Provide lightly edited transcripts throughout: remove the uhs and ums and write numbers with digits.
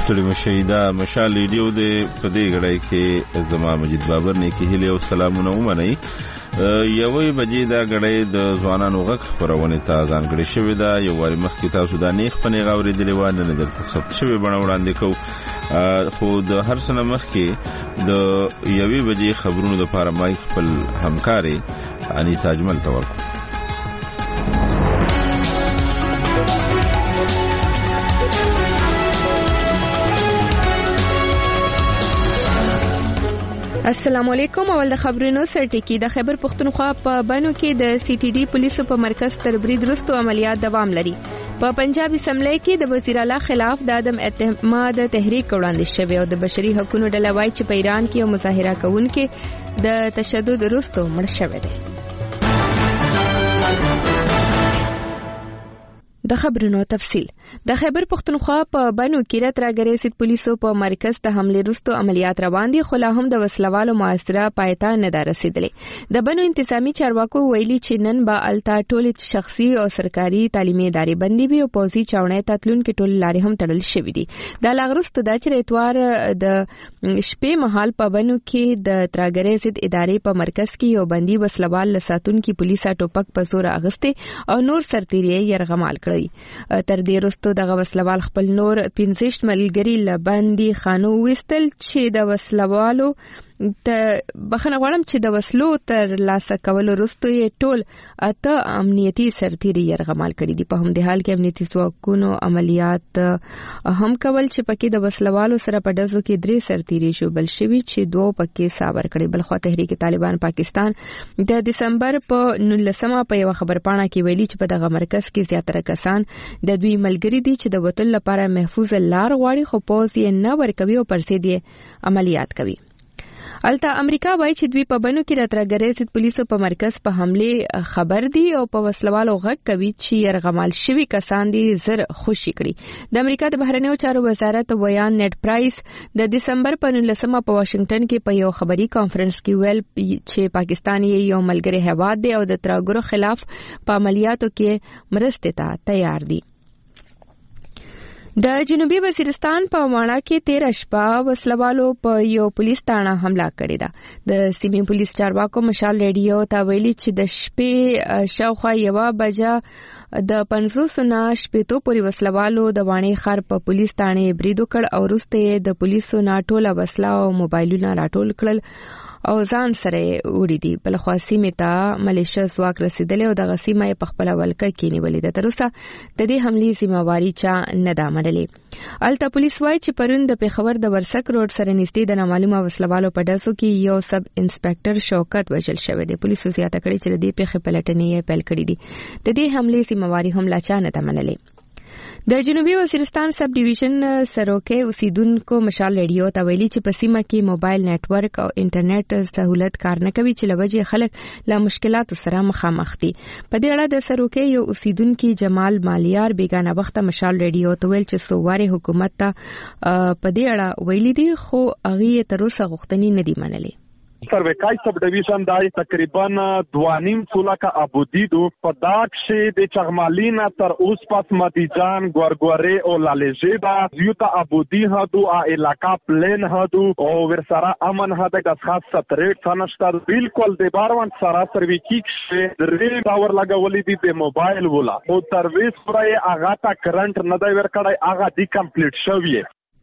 ستړي مشهیدا مشال ریډیو د پدې غړای کې زما مجید بابر نه کې هلي او سلامونه ومني. یوې بجې دا غړای د ځوانانو غږ خبرونه ته ځانګړي شوې ده. یو واري مخکې تاسو د نیخ پنې غاوري د لیوان نه درته ثبت شوی بڼه وړاندې کو. خو د هر سنه مخکې د یوې بجې خبرونو د لپاره مایک خپل همکاري انیسا اجمل ته ورکړو. السلام علیکم. اول د خبرونو سرټکی. د خیبر پختونخوا په بانو کې د سی ټي ډي پولیسو په مرکز تر برید وروسته عملیات دوام لري. په پنجاب اسمبلی کې د وزیر اعلی خلاف د عدم اعتماد تحریک وړاندې شوی او د بشري حقوقو ډله وايي چې په ایران کې یو مظاهره کوونکي د تشدد وروسته مړ شوی دی. د خبرونو تفصیل. د خیبر پختونخوا په بنو کې راتراګرې سید پولیسو په مرکز ته حمله وروسته عملیات روان دي، خو لا هم د وسلوالو محاصره پایته نه ده رسیدلې. د بنو انتظامی چارواکو ویلي چې نن به التا ټول شخصي او سرکاري تعلیمي ادارې بندي وي او پوځي چاونې تتلون کې ټول لارې هم تړل شوې دي. د لاغرست د اتوار د شپې مهال په بنو کې د تراګرې سید ادارې په مرکز کې یو بندي وسلوال لساتون کې پولیسا ټوپک په زور اغسته او نور سرتیري یرغمال کړی. تر دې وروسته دغه وسلوال خپل نور 15 ملګري لبندي خانو وستل چې د وسلوالو بخنه غواړم چې د وسلو تر لاسه کولو وروسته یې ټول اته امنیتي سرتیري یرغمال کړي دي. په همدې حال کې امنیتي ځواکونو عملیات هم کول چې پکې د وسلوالو سره په ډزو کې 3 سرتیري شوبل شوي چې 2 پکې صابر کړي. بلخوا تحریک طالبان پاکستان د دسمبر په 19 په یو خبرپاڼه کې ویلي چې په دغه مرکز کې زیاتره کسان د دوی ملګري دي چې د وطن لپاره محفوظ لار غواړي، خو پوز یې نه ورکوي او پرسید یې عملیات کوي. التا امریکا وایي چې دوی په بنو کې راتراګرې سید پولیسو په مرکز په حمله خبر دي او په وسلوالو غږ کوي چې يرغمال شوی کسان دي زر خوشي کړي. د امریکا د بهرنیو چارو وزارت ویان نیټ پرایس د دسمبر په 19 په واشنگټن کې په یو خبري کانفرنس کې ویل چې پاکستان یو ملګری هیواد دی او د تراګرو خلاف په عملیاتو کې مرسته ته تیار دی. د جنوبي وزیرستان په واڼه کې 13 شپه وسلوالو په یو پولیس تاڼه حمله کړې ده. د سیمې پولیس چارواکو مشال ریډیو ته ویلي چې د شپې شاوخوا 1 بجه د 500 نه شپېتو پورې وسلوالو د واڼې ښار په پولیس تاڼه برید وکړ او وروسته د پولیسو نه ټوله وسله او موبایلونه راټول کړل او ځان سره وړي دي. بل خو سیمه ته ملیشیا ځواک رسیدلی او د غسیمه په خپل ولکه کې نیولې ده. تر اوسه د دې حملې ذمہواری چا نه ده منلې. التا پولیس وايي چې پرون د پیښور د ورسک روډ سره نږدې د نامعلومه وسلوالو په ډزو کې یو سب انسپکټر شوکت وژل شوی دی. پولیسو زیاته کړي چې د دې پیښې پلټنې پیل کړې دي. د دې حملې ذمہواری هم لا چا نه ده منلې. د جنوبي وزیرستان سب ډیویژن سروکې اوسیدونکو مشال ریډیو ته ویلي چې په سیمه کې موبایل نتورک او انټرنیټ سہولت کار نه کوي چې لوجه خلک له مشکلاتو سره مخامخ دي. په دې اړه د سروکې یو اوسیدونکو جمال مالیار بیگانه وخت مشال ریډیو ته ویل چې سوواري حکومت ته په دې اړه ویلي دي خو هغه تر اوسه غوښتنې نه دي منلې. سروکای سب ډیویژن دای تقریبا 2.5 لکه ابودیدو په داکشه د چغمالینا تر اوس پس مدیجان ګورګوري او لالجیبا یوتا ابودی هدو علاقہ پلین هدو او ورسره امن هدا د خاص ستریټ څنشتر بالکل د باروان سره سرویکیک شه درې باور لګولې دي د موبایل ولا او سرویس پرې اغه تا کرنٹ نه دی ورکړای اغه دی کمپلیټ شوی.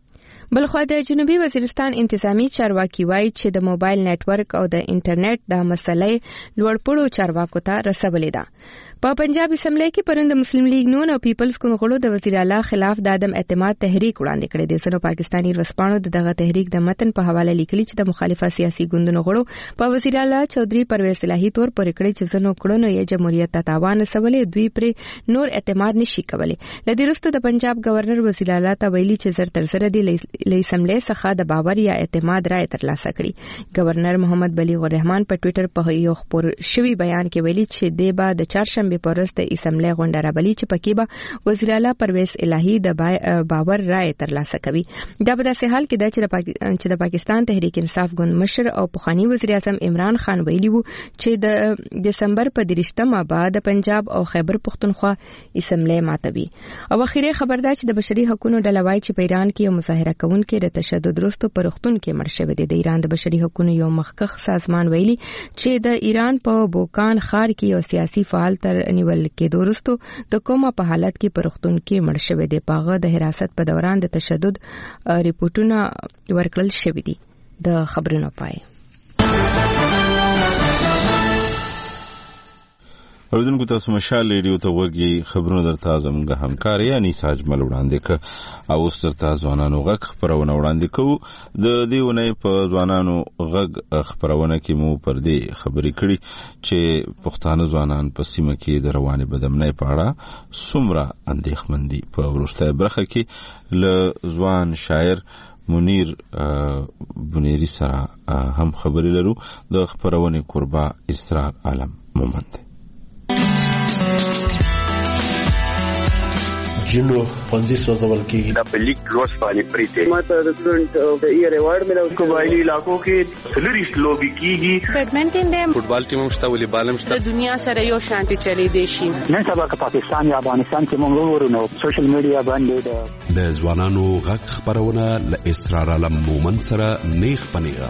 بلخو د جنوبي وزیرستان انتظامی چارواکي وایي چې د موبایل نتورک او د انټرنیټ د مسلې لوړپوړو چارواکو ته رسولې ده. په پنجاب اسمبلی کې پرند مسلم لیگ نون او پیپلز کونغړو د وزیر اعلی خلاف د عدم اعتماد تحریک وړاندې کړی دی. سره پاکستانی رسپانو دغه تحریک د متن په حواله لیکلي چې د مخالفه سیاسي ګوندونو غړو په وزیر اعلی چودري پرویز الهی تور پر کړی چې زنو کړنو یې جمهوریت ته تاوان رسولې دوی پر نور اعتماد نشي کولای. لدې وروسته د پنجاب گورنر وزیر اعلی ته ویلي چې زر تر سره دی اسمبلی څخه د باور یا اعتماد رائے ترلاسه کړي. گورنر محمد بلیغ الرحمن په ټوئیټر په یو خبر شوی بیان کې ویلي چې د بعد د چهارشنبه په ورځ د اسمبلی غونډه رابلي چې پکې به وزیر اعلی پرویز الهی د باور رائے ترلاسه کوي. دا په داسې حال کې ده چې د پاکستان تحریک انصاف ګوند مشر او پخوانی وزیر اعظم عمران خان ویلي وو چې د دسمبر په 30مه بعد پنجاب او خیبر پختونخوا اسمبلی ماتوي. او اخیری خبر ده چې د بشري حقوقو ډلوای چې په ایران کې یو مظاهره کوونکي د تشدد وروسته په روغتون کې مړ شوی دی. د ایران د بشري حقوقو یو مخکښ سازمان ویلي چې د ایران په بوکان ښار کې یو سیاسي فعال تر نیول کېدو وروسته د کومه په حالت کې په روغتون کې مړ شوی دی. پاغه د حراست په دوران د تشدد ریپورتونه ورکړل شوی دي. د خبرونو پای اوریدونکو تاسو مشال ریډیو ته وګورئ. خبرونه درته زموږ همکار یعنی ساجمل وړاندې ک او ستر ځوانانو غږ خبرونه وړاندې کوو. د دیونه په ځوانانو غږ خبرونه کې مو پر دې خبرې کړې چې پښتانه ځوانان په سیمه کې د رواني بدامنۍ په اړه څومره اندېښمن دي. په وروستۍ برخه کې له ځوان شاعر منیر بنيري سره هم خبرې لرو. د خبرونه قربا اسرار عالم مومند جنو پنځه سوزول کې دا په لیک روز باندې پریته ماته د سټډنټ د ایوارډ ملو قبایلی علاقو کې سلریست لوبي کیږي. بیډمنټن دې فوټبال ټیم مشته والیبال مشته د دنیا سره یو شانتي چلی دی شي. نن سبا که پاکستان یا افغانستان کې موږ ورونو سوشل میډیا باندې د ځوانانو غږ خبرونه ل اسرار عالم مومن سره نیغ پنیغه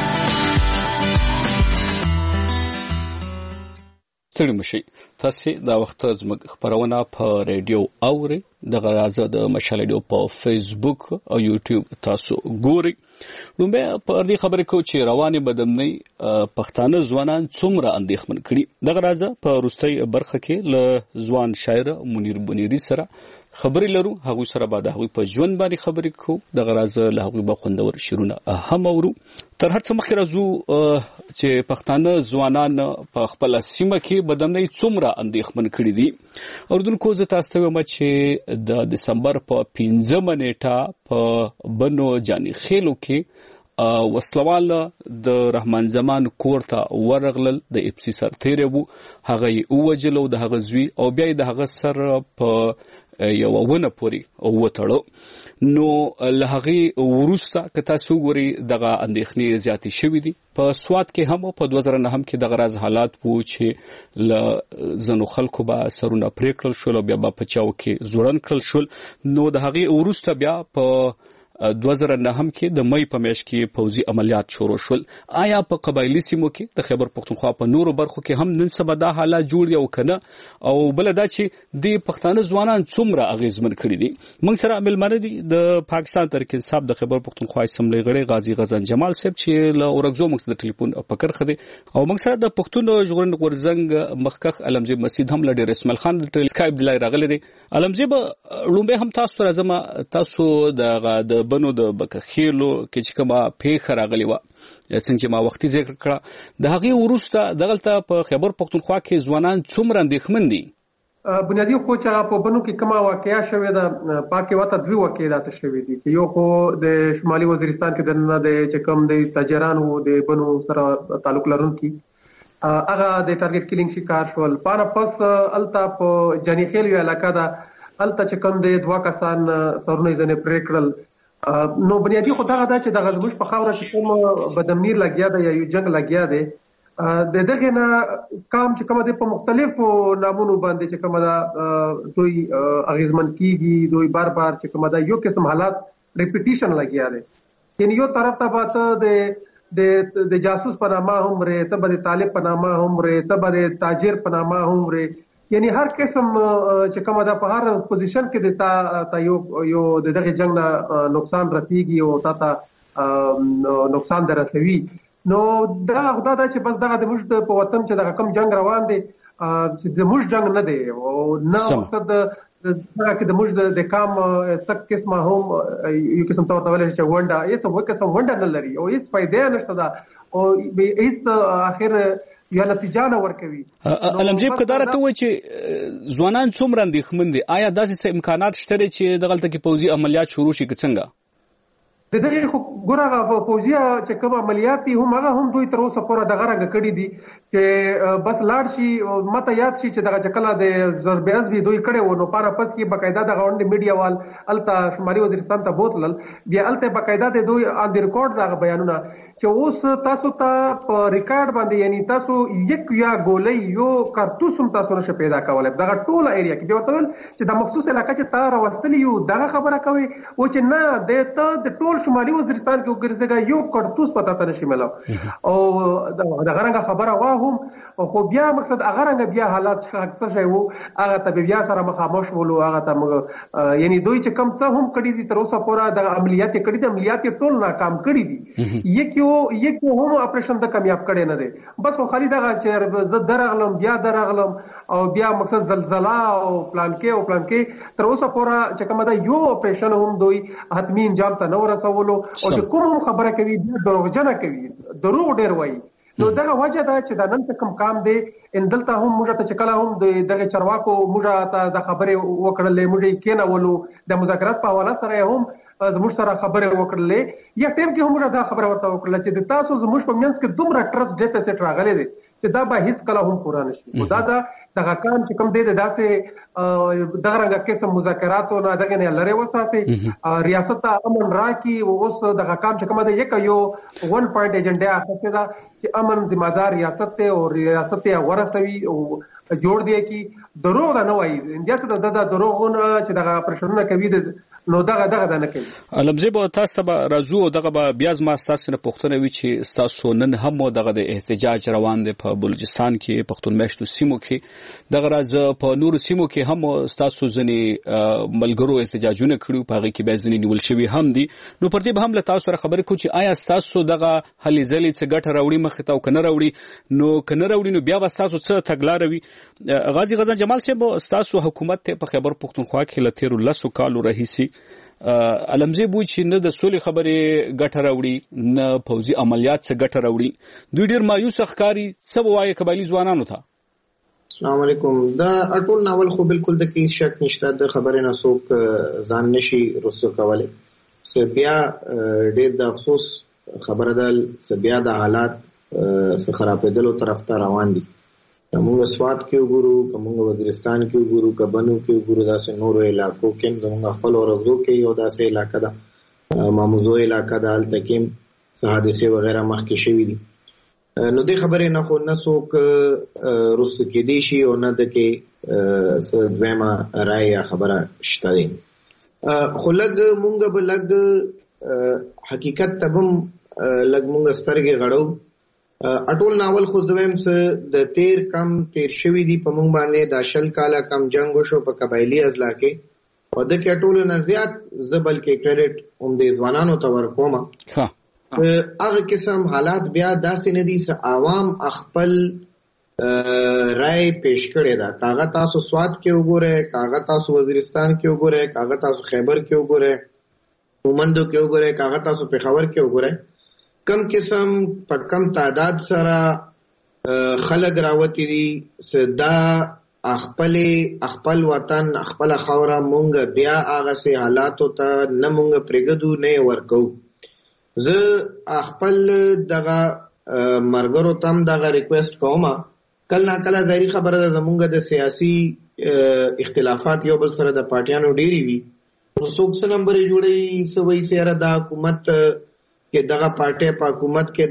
ستړي مشي. تاسو دا وخت زموږ خبرونه په ریډیو اوري. د غرازه د مشال ریډیو په فیسبوک او یوټیوب تاسو ګوري. لومبه په دې خبرې کو چې رواني بدامنۍ پښتانه ځوانان څومره اندېښمن کړي. د غرازه په وروستۍ برخه کې له ځوان شاعر منیر بنيري سره خبرې لرو. هغه سره بعد هغه په ژوند باندې خبرې کو. د غرازه له هغه به خوندور شیرونه هم اورو. تر هر څه مخکې راځو چې پښتانه ځوانان په خپل سیمه کې بدامنۍ څومره اندېښمن کړي دي. اردوونکو زه تاسو ته وایم چې د دسمبر په 15 نیټه په بنو جاني خېلو کې وسلوال د رحمان زمان کور ته ورغلل. د اف سي سر تیرې وو. هغه یې ووجلو د هغه زوی او بیا د هغه سر په یو ونه پوري وټړو. نو له هغه ورسته که تاسو ګوري دغه اندېښنې زیاتې شوې دي. په سواد کې هم په 2009 کې دغه راز حالات وو چې ل زنو خلکو به سرونه پرې کړل شول او بیا په پچاو کې زوړن کړل شول. نو د هغه ورسته بیا په 2009 کې د مې په میاشت کې پوځي عملیات شروع شول. آیا په قبایلی سیمو کې د خیبر پختونخوا په نورو برخو کې هم نن سبا دا حالات جوړ دي او کنه؟ او بل دا چې د پښتانه ځوانان څومره اغیزمن کړي دي. موږ سره ملمنه دي د پاکستان تحریک انصاف د خیبر پختونخوا اسمبلی غړي غازی غزن جمال صاحب چې له اورګزو موږ د ټلیفون پکړ خدي او موږ سره د پښتون ژغورنې غورزنګ مخکخ علمزی مسجد هم لډیر اسماعیل خان د سکایپ د لای راغلي دي. علمزی به لومبه هم تاسو راځم تاسو د بنو د بکخیلو کې چې کومه پیښه راغلی و څنګه چې ما وختي ذکر کړه د هغه ورسته دغلته په خیبر پختونخوا کې ځوانان څومره اندېښمن دي. بنیادی خو چې په بنو کې کومه واقعیا شوې ده پاکه وته دوی واقعیات شوې دي. یو خو د شمالي وزیرستان کې دنه د چکم د تاجرانو د بنو سره تعلق لرونکي هغه د ټارګټ کیلینګ شکار شول. پاره پس التا په جنی خیل یو علاقہ ده التا چکم د دوا کسان سرونه ځنه پرې کړل. نو بنیادی خو دغه دا چې د غلبوش په خاوره کې کوم بدامنیر لګیا دی یا یو جنگ لګیا دی د دغه نه کام چې کومه د په مختلفو نامونو باندې چې کومه دا دوی اغیزمن کیږي دوی بار بار چې کومه دا یو قسم حالات ریپیټیشن لګیا دی. یعنی یو طرف ته باته د جاسوس په نامه هم ری ته به طالب په نامه هم ری ته به تاجر په نامه هم ری. یعنی هر قسم چې کومه دا په هر پوزیشن کې د یو دغه جنگ نه نقصان رسیږي او تا نقصان درسوي. نو دا خدای دا چې بس دغه د موږ په وطن چې دغه کم جنگ روان دي چې د موږ جنگ نه دی او نه مقصد دغه کې د موږ د کام څک قسمه هم یو قسم تور تول چې ونډه یې څه وکړه ونډه نه لري او هیڅ فائدې نشته دا او هیڅ اخر یا نتیجه نه ورکوي. علمجیب کدار ته و چې ځوانان څومره اندېښمن دي. آیا داسې امکانات شته چې دغلته کې پوځي عملیات شروع شي که څنګه؟ د دغه خو ګورغه فوجي چې کوم عملیات دي هم هغه هم دوی تر اوسه پورې دغه رنګ کړی دي چې بس لاړ شي ماته یاد شي چې دغه چکلا د ضربیز دي دوی کړي و نو پاره پس کې بقاعده د غونډې میډیا وال الته شمالي وزیرستان ته بوتلل بیا الته بقاعده د دوی ان دی ریکارډ دغه بیانونه چې اوس تاسو ته په ریکارډ باندې یعنی تاسو یک یا ګولې یو کارتوس هم تاسو نشه پیدا کولای دغه ټول ایریا کې دی ورته چې د مخصوص علاقې چې تار واستلی یو دغه خبره کوي او چې نه د ټول شمالي وزیرستان کې وګرځي یو کارتوس پتا ته نشي ملو او دغه رنګه خبره واهم خو بیا مقصد هغه رنګ بیا حالات څه شي وو هغه ته بیا سره مخامخ ولو هغه ته یعنی دوی چې کم څه هم کړی دي تر اوسه پورا د عملیات کړی دي عملیات ټول ناکام کړی دي یک هم اپریشن ته کامیاب کړي نه دي بس خو خالي دغه چې زه درغلم بیا درغلم او بیا مقصد زلزلہ او پلان کې تر اوسه پورا چې کومه دا یو اپریشن هم دوی حتمی انجام ته نه ورسولو او چې کوم خبره کوي دروغجنه کوي دروغ ډیر وایي نو دغه وجه دا چې دا نن څه کم کام دی ان دلته هم موږ ته چې کله هم دغه چرواکو موږ ته د خبرې وکړلې موږ کېنه ولو د مذاکرات په حواله سره هم زموږ سره خبرې وکړلې یا ټیم کې هم موږ دا خبره ورته وکړله چې د تاسو زموږ په منځ کې دومره ټرست ډیفیسټ راغلی دی چې دا به هیڅ کله هم پوره نشي دا دغه کام چې کوم دی داسې دغه رنګه قسم مذاکراتو نه دغه نه لري وساتي ریاست ته امن راکړي او اوس دغه کام چې کوم دی یو 1 پوینټ ایجنډا اخته دا چې امن ذمہ دار ریاست ته او ریاست ته ورسوي او جوړ دی کی دروغ نه وایي انډیا ته د دروغونه چې دغه پرشنونه کوي نو دغه نه کوي علمزی به تاسو ته راځو او دغه بیا ما تاسو نه پوښتنه وی چې تاسو نن هم دغه د احتجاج روان دی په بلوچستان کې پښتون میشتو سیمو کې دغه راز په نور سیمو کې هم تاسو ځنی ملګرو احتجاجونه کړو په هغه کې به ځنی نیول شوی هم دي نو پر دې به هم له تاسو سره خبرې کوم چې آیا تاسو دغه هلي ځلې څه ګټه راوړي مخ ته او کنه راوړي نو کنه راوړي نو بیا به تاسو څه تګلاروي غازی غزان جمال صاحب تاسو حکومت ته په خبر پښتونخوا کې لتیر لسو کالو رئیسي علمزی بو چې نه د سولې خبرې ګټه راوړي نه فوجي عملیات څخه ګټه راوړي دوی ډیر مایوس ښکاری څه وایي قبایلی ځوانانو ته السلام علیکم دا اټول ناول خو بالکل د کیس شک نشته د خبرې نه څوک ځان نشي رسو کولای سبیا ډیر د افسوس خبره ده سبیا د حالات څخه خرابېدلو طرف ته روان دي موږ سوات کې وګورو موږ وزیرستان کې وګورو کبنو کې وګورو داسې نورو علاقو کې موږ خپل ورغو کې یو داسې علاقه ده ماموزو علاقه ده هلته کې حادثې وغیرہ مخکې شوي دي نو دې خبرې نه خو نه څوک رسو کېدی شي او نه د کې دویمه رای یا خبره شته دی خو لږ موږ به لږ حقیقت ته هم لږ موږ سترګې غړو اټول ناول خو دویم څه د تیر شوی دی په مونږ باندې د شل کاله کم جنگ وشو په قبایلی اضلاع کې او د کې اټول نه زیات زبل کې کریډټ هم د ځوانانو ته ورکوم هغه قسم حالات بیا داسې نه دي چې عوام خپل رائے پیش کړي دا کاغه تاسو سوات کې وګوره کاغه تاسو وزیرستان کې وګوره کاغه تاسو خیبر کې وګوره مومندو کې وګوره کاغه تاسو پېښور کې وګوره کم قسم په کم تعداد سره خلک راوتی دي صدا خپل وطن خپل خوره مونږ بیا هغه سه حالاتو ته نه مونږ پرګدو نه ورکو زه خپل دغه مرګرو تم دغه ریکوست کوم کله کله ځای خبره ده زمونږ د سیاسي اختلافات یو بل سره د پارټیانو ډیری وي نو څوک څه نمبر جوړي سوي سره د حکومت کې دغه پارټي په حکومت کې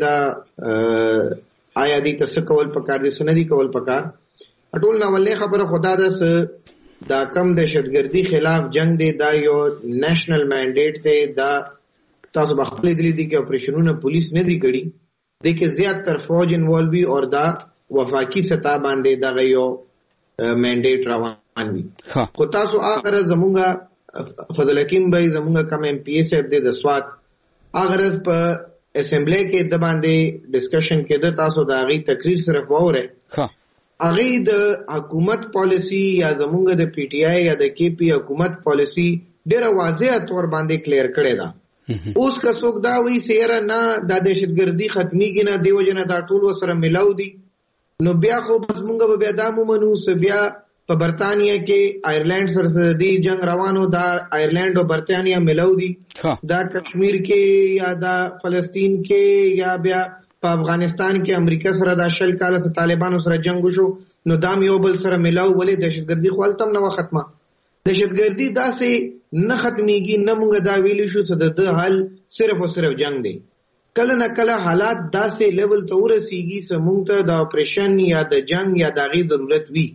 دا آیا دي تاسو کول پکار دي سندي کول پکار اټول نو ولې خبره خدا ده دا کم دهشتګردي خلاف جنگ دی دا یو نېشنل منډیټ دی دا تاسو بخپل دلی دي کې اپریشنونه پولیس نه دی کړی د کې زیات تر فوج انوالو وي او دا وفاقي سطح باندې دا یو منډیټ روان وي خو تاسو اخر زمونږه فضل حکیم بھائی زمونږه کم ایم پی ایس اف د سوات اغرض په اسمبلی کې د باندې ډسکشن کې د تاسو د هغه تقریر صرف وره هغه د حکومت پالیسی یا زمونږ د پی ټی آی یا د کی پی حکومت پالیسی ډیره واضح تور باندې کلیر کړی دا اوس که څوک دا وایي سیره نه د دهشتګردي ختميږي نه دیو جن دا ټول سره ملاو دي نو بیا خو بس مونږ به بیا دا مومنو بیا په برتانیا کې آیرلند سره د جنگ روانو، دا آیرلند او برتانیا ملو دي، دا کشمیر کې یا دا فلسطین کې یا بیا په افغانستان کې امریکا سره د 10 کال سره طالبانو سره جنگ وشو، نو دام یو بل سره ملاو ولې دهشتګردي خو تم نه ختمه. دهشتګردي داسې نه ختميږي، نه مونږ دا ویلی شو چې د حل صرف او صرف جنگ دی. کله نه کله حالات داسې لیول ته ورسیږي چې مونږ ته د اپریشن یا د جنگ یا د غي ضرورت وي.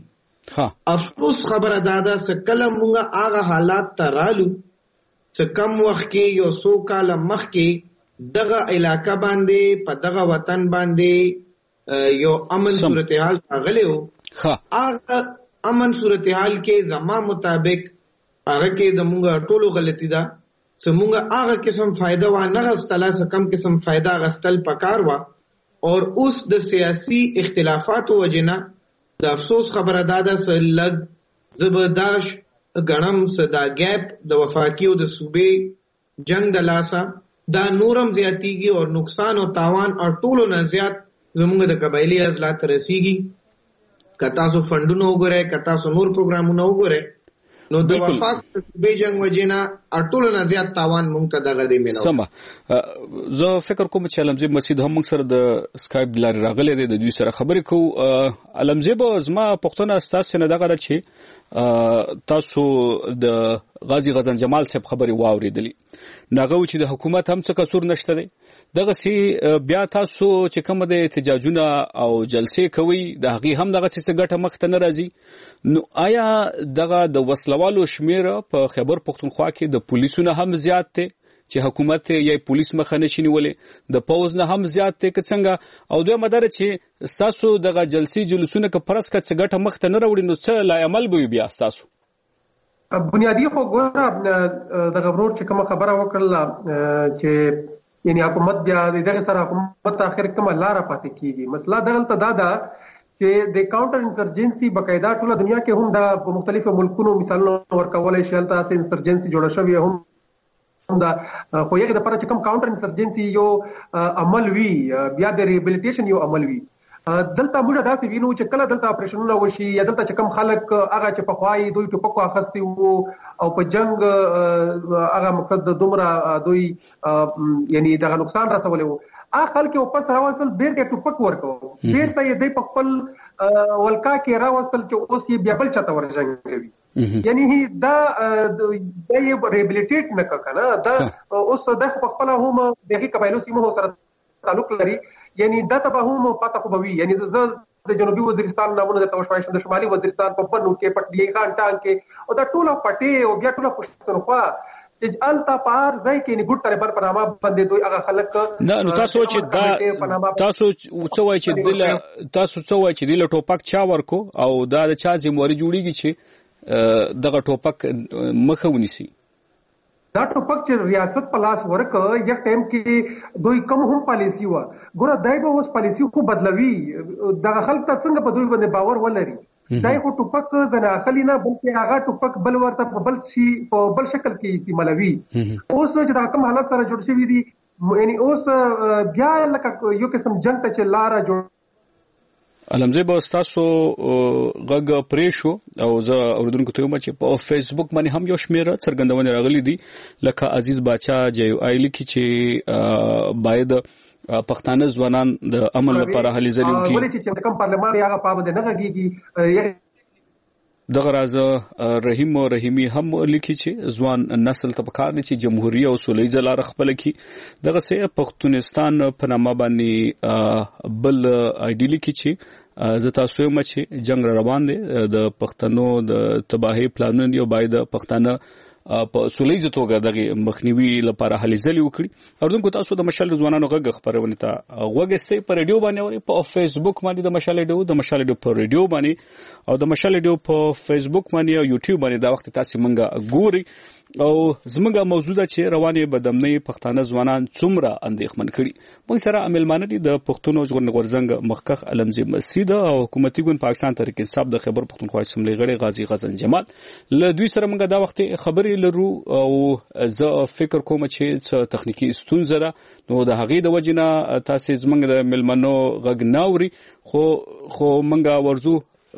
افسوس خبره دادا چې کله مونږ هغه حالات ته رالو چې کم وخت کې یو 100 کال مخکې دغه علاقہ باندې په دغه وطن باندې یو امن صورتحال راغلیو. هغه امن صورتحال کې زما مطابق هغه کې د موږ ټولو غلطی ده چې موږ هغه قسم فائدہ و نه غستله چې کم قسم فائدہ غستل پکار و، او اوس د سیاسي اختلافاتو وجنه د افسوس خبره ده چې لګ زبرداش غنم صدا گیپ د وفاقي او د صوبې جنگ د لاسه دا نورم زیاتیږي او نقصان او تاوان او ټولو نه زیات زموږ د قبایلی اضلاع رسیږي. کتا سو فندونو وګورئ، کتا سو نور پروګرامونو وګورئ، نو د وفاق به جنگ وجینا ټولو نه زیات تاوان مونږ ته دغه دی ملو. سم زه فکر کوم چې علمزی مسجد هم موږ سره د سکایپ لاري راغلي دي، د دوی سره خبرې کوو. علمزی به زما پښتون استاد نه دغه چې تاسو د غازی غزن جمال صاحب خبري واوریدلی، ناغه چې د حکومت هم څه قصور نشته دی، دغه سي بیا تاسو چې کوم د احتجاجونه او جلسې کوي د هغه هم دغه څه ګټه مخ ته نه راځي، نو آیا دغه د وسلوالو شمیر په خیبر پختونخوا کې د پولیسونو هم زیات دی چې حکومت یا پولیس مخه نشي نیولې، د پوز نه هم زیات دی که څنګه، او دوی مدار چې تاسو دغه جلسې جلوسونه که پرس کا څه ګټه مخ ته نه راوړي، نو څه لا عمل به بیا تاسو بنیادی خو ګوره د غورور چې کوم خبره وکړه چې یعنی حکومت بیا دغه سره حکومت اخر کومه لار پاتې کیږي. مسله دغلته دا ده چې د کاونټر انسرجنسي بقاعده ټول دنیا کې هم د مختلفو ملکونو مثالونه ورکولای شي، تل تاسو انسرجنسي جوړه شوی هم دا خو یې د لپاره چې کوم کاونټر انسرجنسي یو عمل وی بیا د ریهابلیټیشن یو عمل وی. دلته موږ داسې وینو چې کله دلته اپریشنونه وشي یا دلته چې کوم خلک هغه چې په خوای دوی ټوپکو اخستي وو او په جنگ هغه مقصد دومره دوی یعنی دغه نقصان رسولی وو، هغه خلک یو پس راوستل بیرته ټوپک ورکو، بیرته یې دی په خپل ولکا کې راوستل چې اوس یې بیا بل چاته ورجنګوي. یعنی دا یې ریهابلیټیټ نه کړه، دا اوس د خپل هم دغه قبایلو سیمو سره تعلق لري، یعنی دا ته هم پته خو به وي. یعنی زه د جنوبي وزیرستان نامونه د توشوای شم، د شمالي وزیرستان په بنو کې پټلي خان ټان کې او دا ټوله پټي او بیا ټوله پښتونخوا چې التا پار ځای کې نه ګډ طالبان په نامه باندې دوی هغه خلک نه. نو تاسو چې دا تاسو څه وایي چې دله ټوپک چا ورکو او دا د چا ذمہواری جوړیږي چې دغه ټوپک مخه ونیسي؟ دا ټوپک چې ریاست په لاس ورک یک ټایم کې دوی کوم هم پالیسی و ګوره دای به اوس پالیسی خو بدلوي، دغه خلک ته څنګه په دوی باندې باور ولري؟ دای خو ټوپک د ناخلی نه بلکې هغه ټوپک بل ورته په بل شي په بل شکل کې استعمالوي. اوس چې دا کوم حالت سره جوړ شوی دي، یعنی اوس بیا لکه یو قسم جنگ ته چې لار جوړ علمزی به تاسو غږ پرې شو او زه اوریدونکو ته وایم چې په فیسبوک باندې هم یو شمېر څرګندونه راغلي دي، لکه عزیز باچا جیو آی لیکي چې باید پښتانه ځوانان د امن لپاره هلې ځلې وکړي. ولې چې کوم پارلمان هغه پابند نه غږیږي. دغه راز رحیم او رحیمی هم لیکي چې ځوان نسل ته پکار دي چې جمهوریت او سولې لار خپل کړي. دغه سه پښتونستان په نامه باندې بل ایډیلی لیکي چې زه تاسو یم چې جنگ روان دي، د پښتنو د تباہي پلانونه یو باید پښتانه په سولې توګه دغه مخنیوي لپاره هلې ځلې وکړي. اوردونکو تاسو د مشال ځوانانو غږ خبرونه ته غوږستئ په ریډیو باندې او په فیسبوک باندې د مشال ډیو د مشال ډیو په ریډیو باندې او د مشال ډیو په فیسبوک باندې او یوټیوب باندې دا وخت تاسو مونږه ګوري او زمونږه موجوده چې روانې بدمنې پښتانه ځوانان څومره اندېښمن کړي. موږ سره عملمانه دي د پښتون ژغورنې غورځنګ مخکخ علمزی مسجد او حکومتي ګوند پاکستان تحریک انصاف د خیبر پښتونخوا اسمبلی غړي غازی غزن جمال له دوی سره موږ دا وخت خبرې لرو او زه فکر کوم چې تخنیکی ستونزه ده، نو د هغې د وجې نه تاسې زموږ د مېلمنو غږ نه اوري، خو موږ ورځو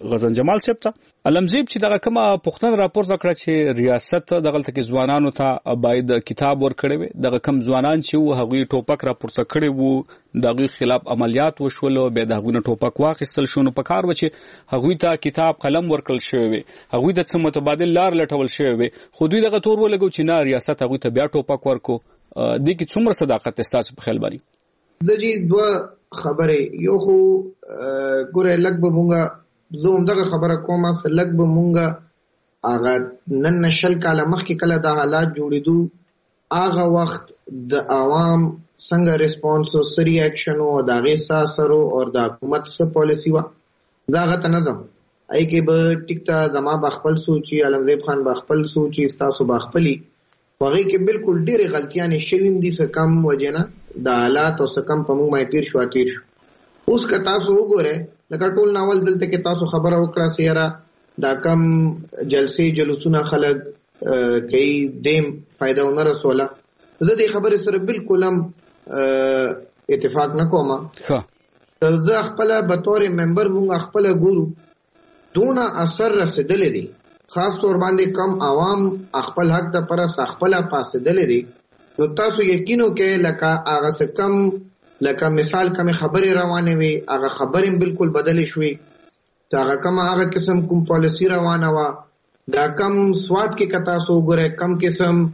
غزن جمال صاحب ته علمزیب چې دغه کومه پښتون راپورته کړ چې ریاست دغه تک ځوانانو ته باید کتاب ورکړي وي دغه کم ځوانان چې هغوی ټوپک راپورته کړي وو دغه خلاف عملیات وشول به دغه ټوپک واخیستل شو نو په کار و چې هغوی ته کتاب قلم ورکړل شوی وي هغوی د څه متبادل لار لټول شوی وي خو دوی دغه تور ولګو چې نه ریاست هغوی ته بیا ټوپک ورکو د کی څومره صداقت تاسو په خیال باندې زجی دوه خبره یو خو ګوره لګ به مونږه زوم دغه خبره کومه لګ به مونږه هغه نن نشل کاله مخکې کله د حالات جوړېدو هغه وخت د عوام څنګه ریسپانس او سری اکشن او د هغې ساسرو او د حکومت څه پالیسی وه دا هغه ته نظم ای کې به ټیک ته زما به خپل سوچي علمزیب خان به خپل سوچي ستاسو به خپلي هغې کې بالکل ډېرې غلطیانې شوي دي څه کم وجې نه د حالات او څه کم په موږ باندې تیر شو اوس که تاسو وګورئ لکه ټول ناول دلته کې تاسو خبره وکړه چې یاره دا کم جلسې جلوسونه خلک کوي دیم فایده ونه رسوله زه دې خبرې سره بالکل هم اتفاق نه کوم زه خپله به طور ممبر موږ خپله ګورو دونه اثر رسېدلی دی خاص طور باندې کم عوام خپل حق د پرس خپل پاسېدلی دی نو تاسو یقینو کې لکه هغه څه کم لکه مثال کمې خبرې روانې وي هغه خبرې بالکل بدلې شوې هغه کم هغه قسم کوم پالیسی روانه وه دا کم سواد کې که تاسو وګورئ کم قسم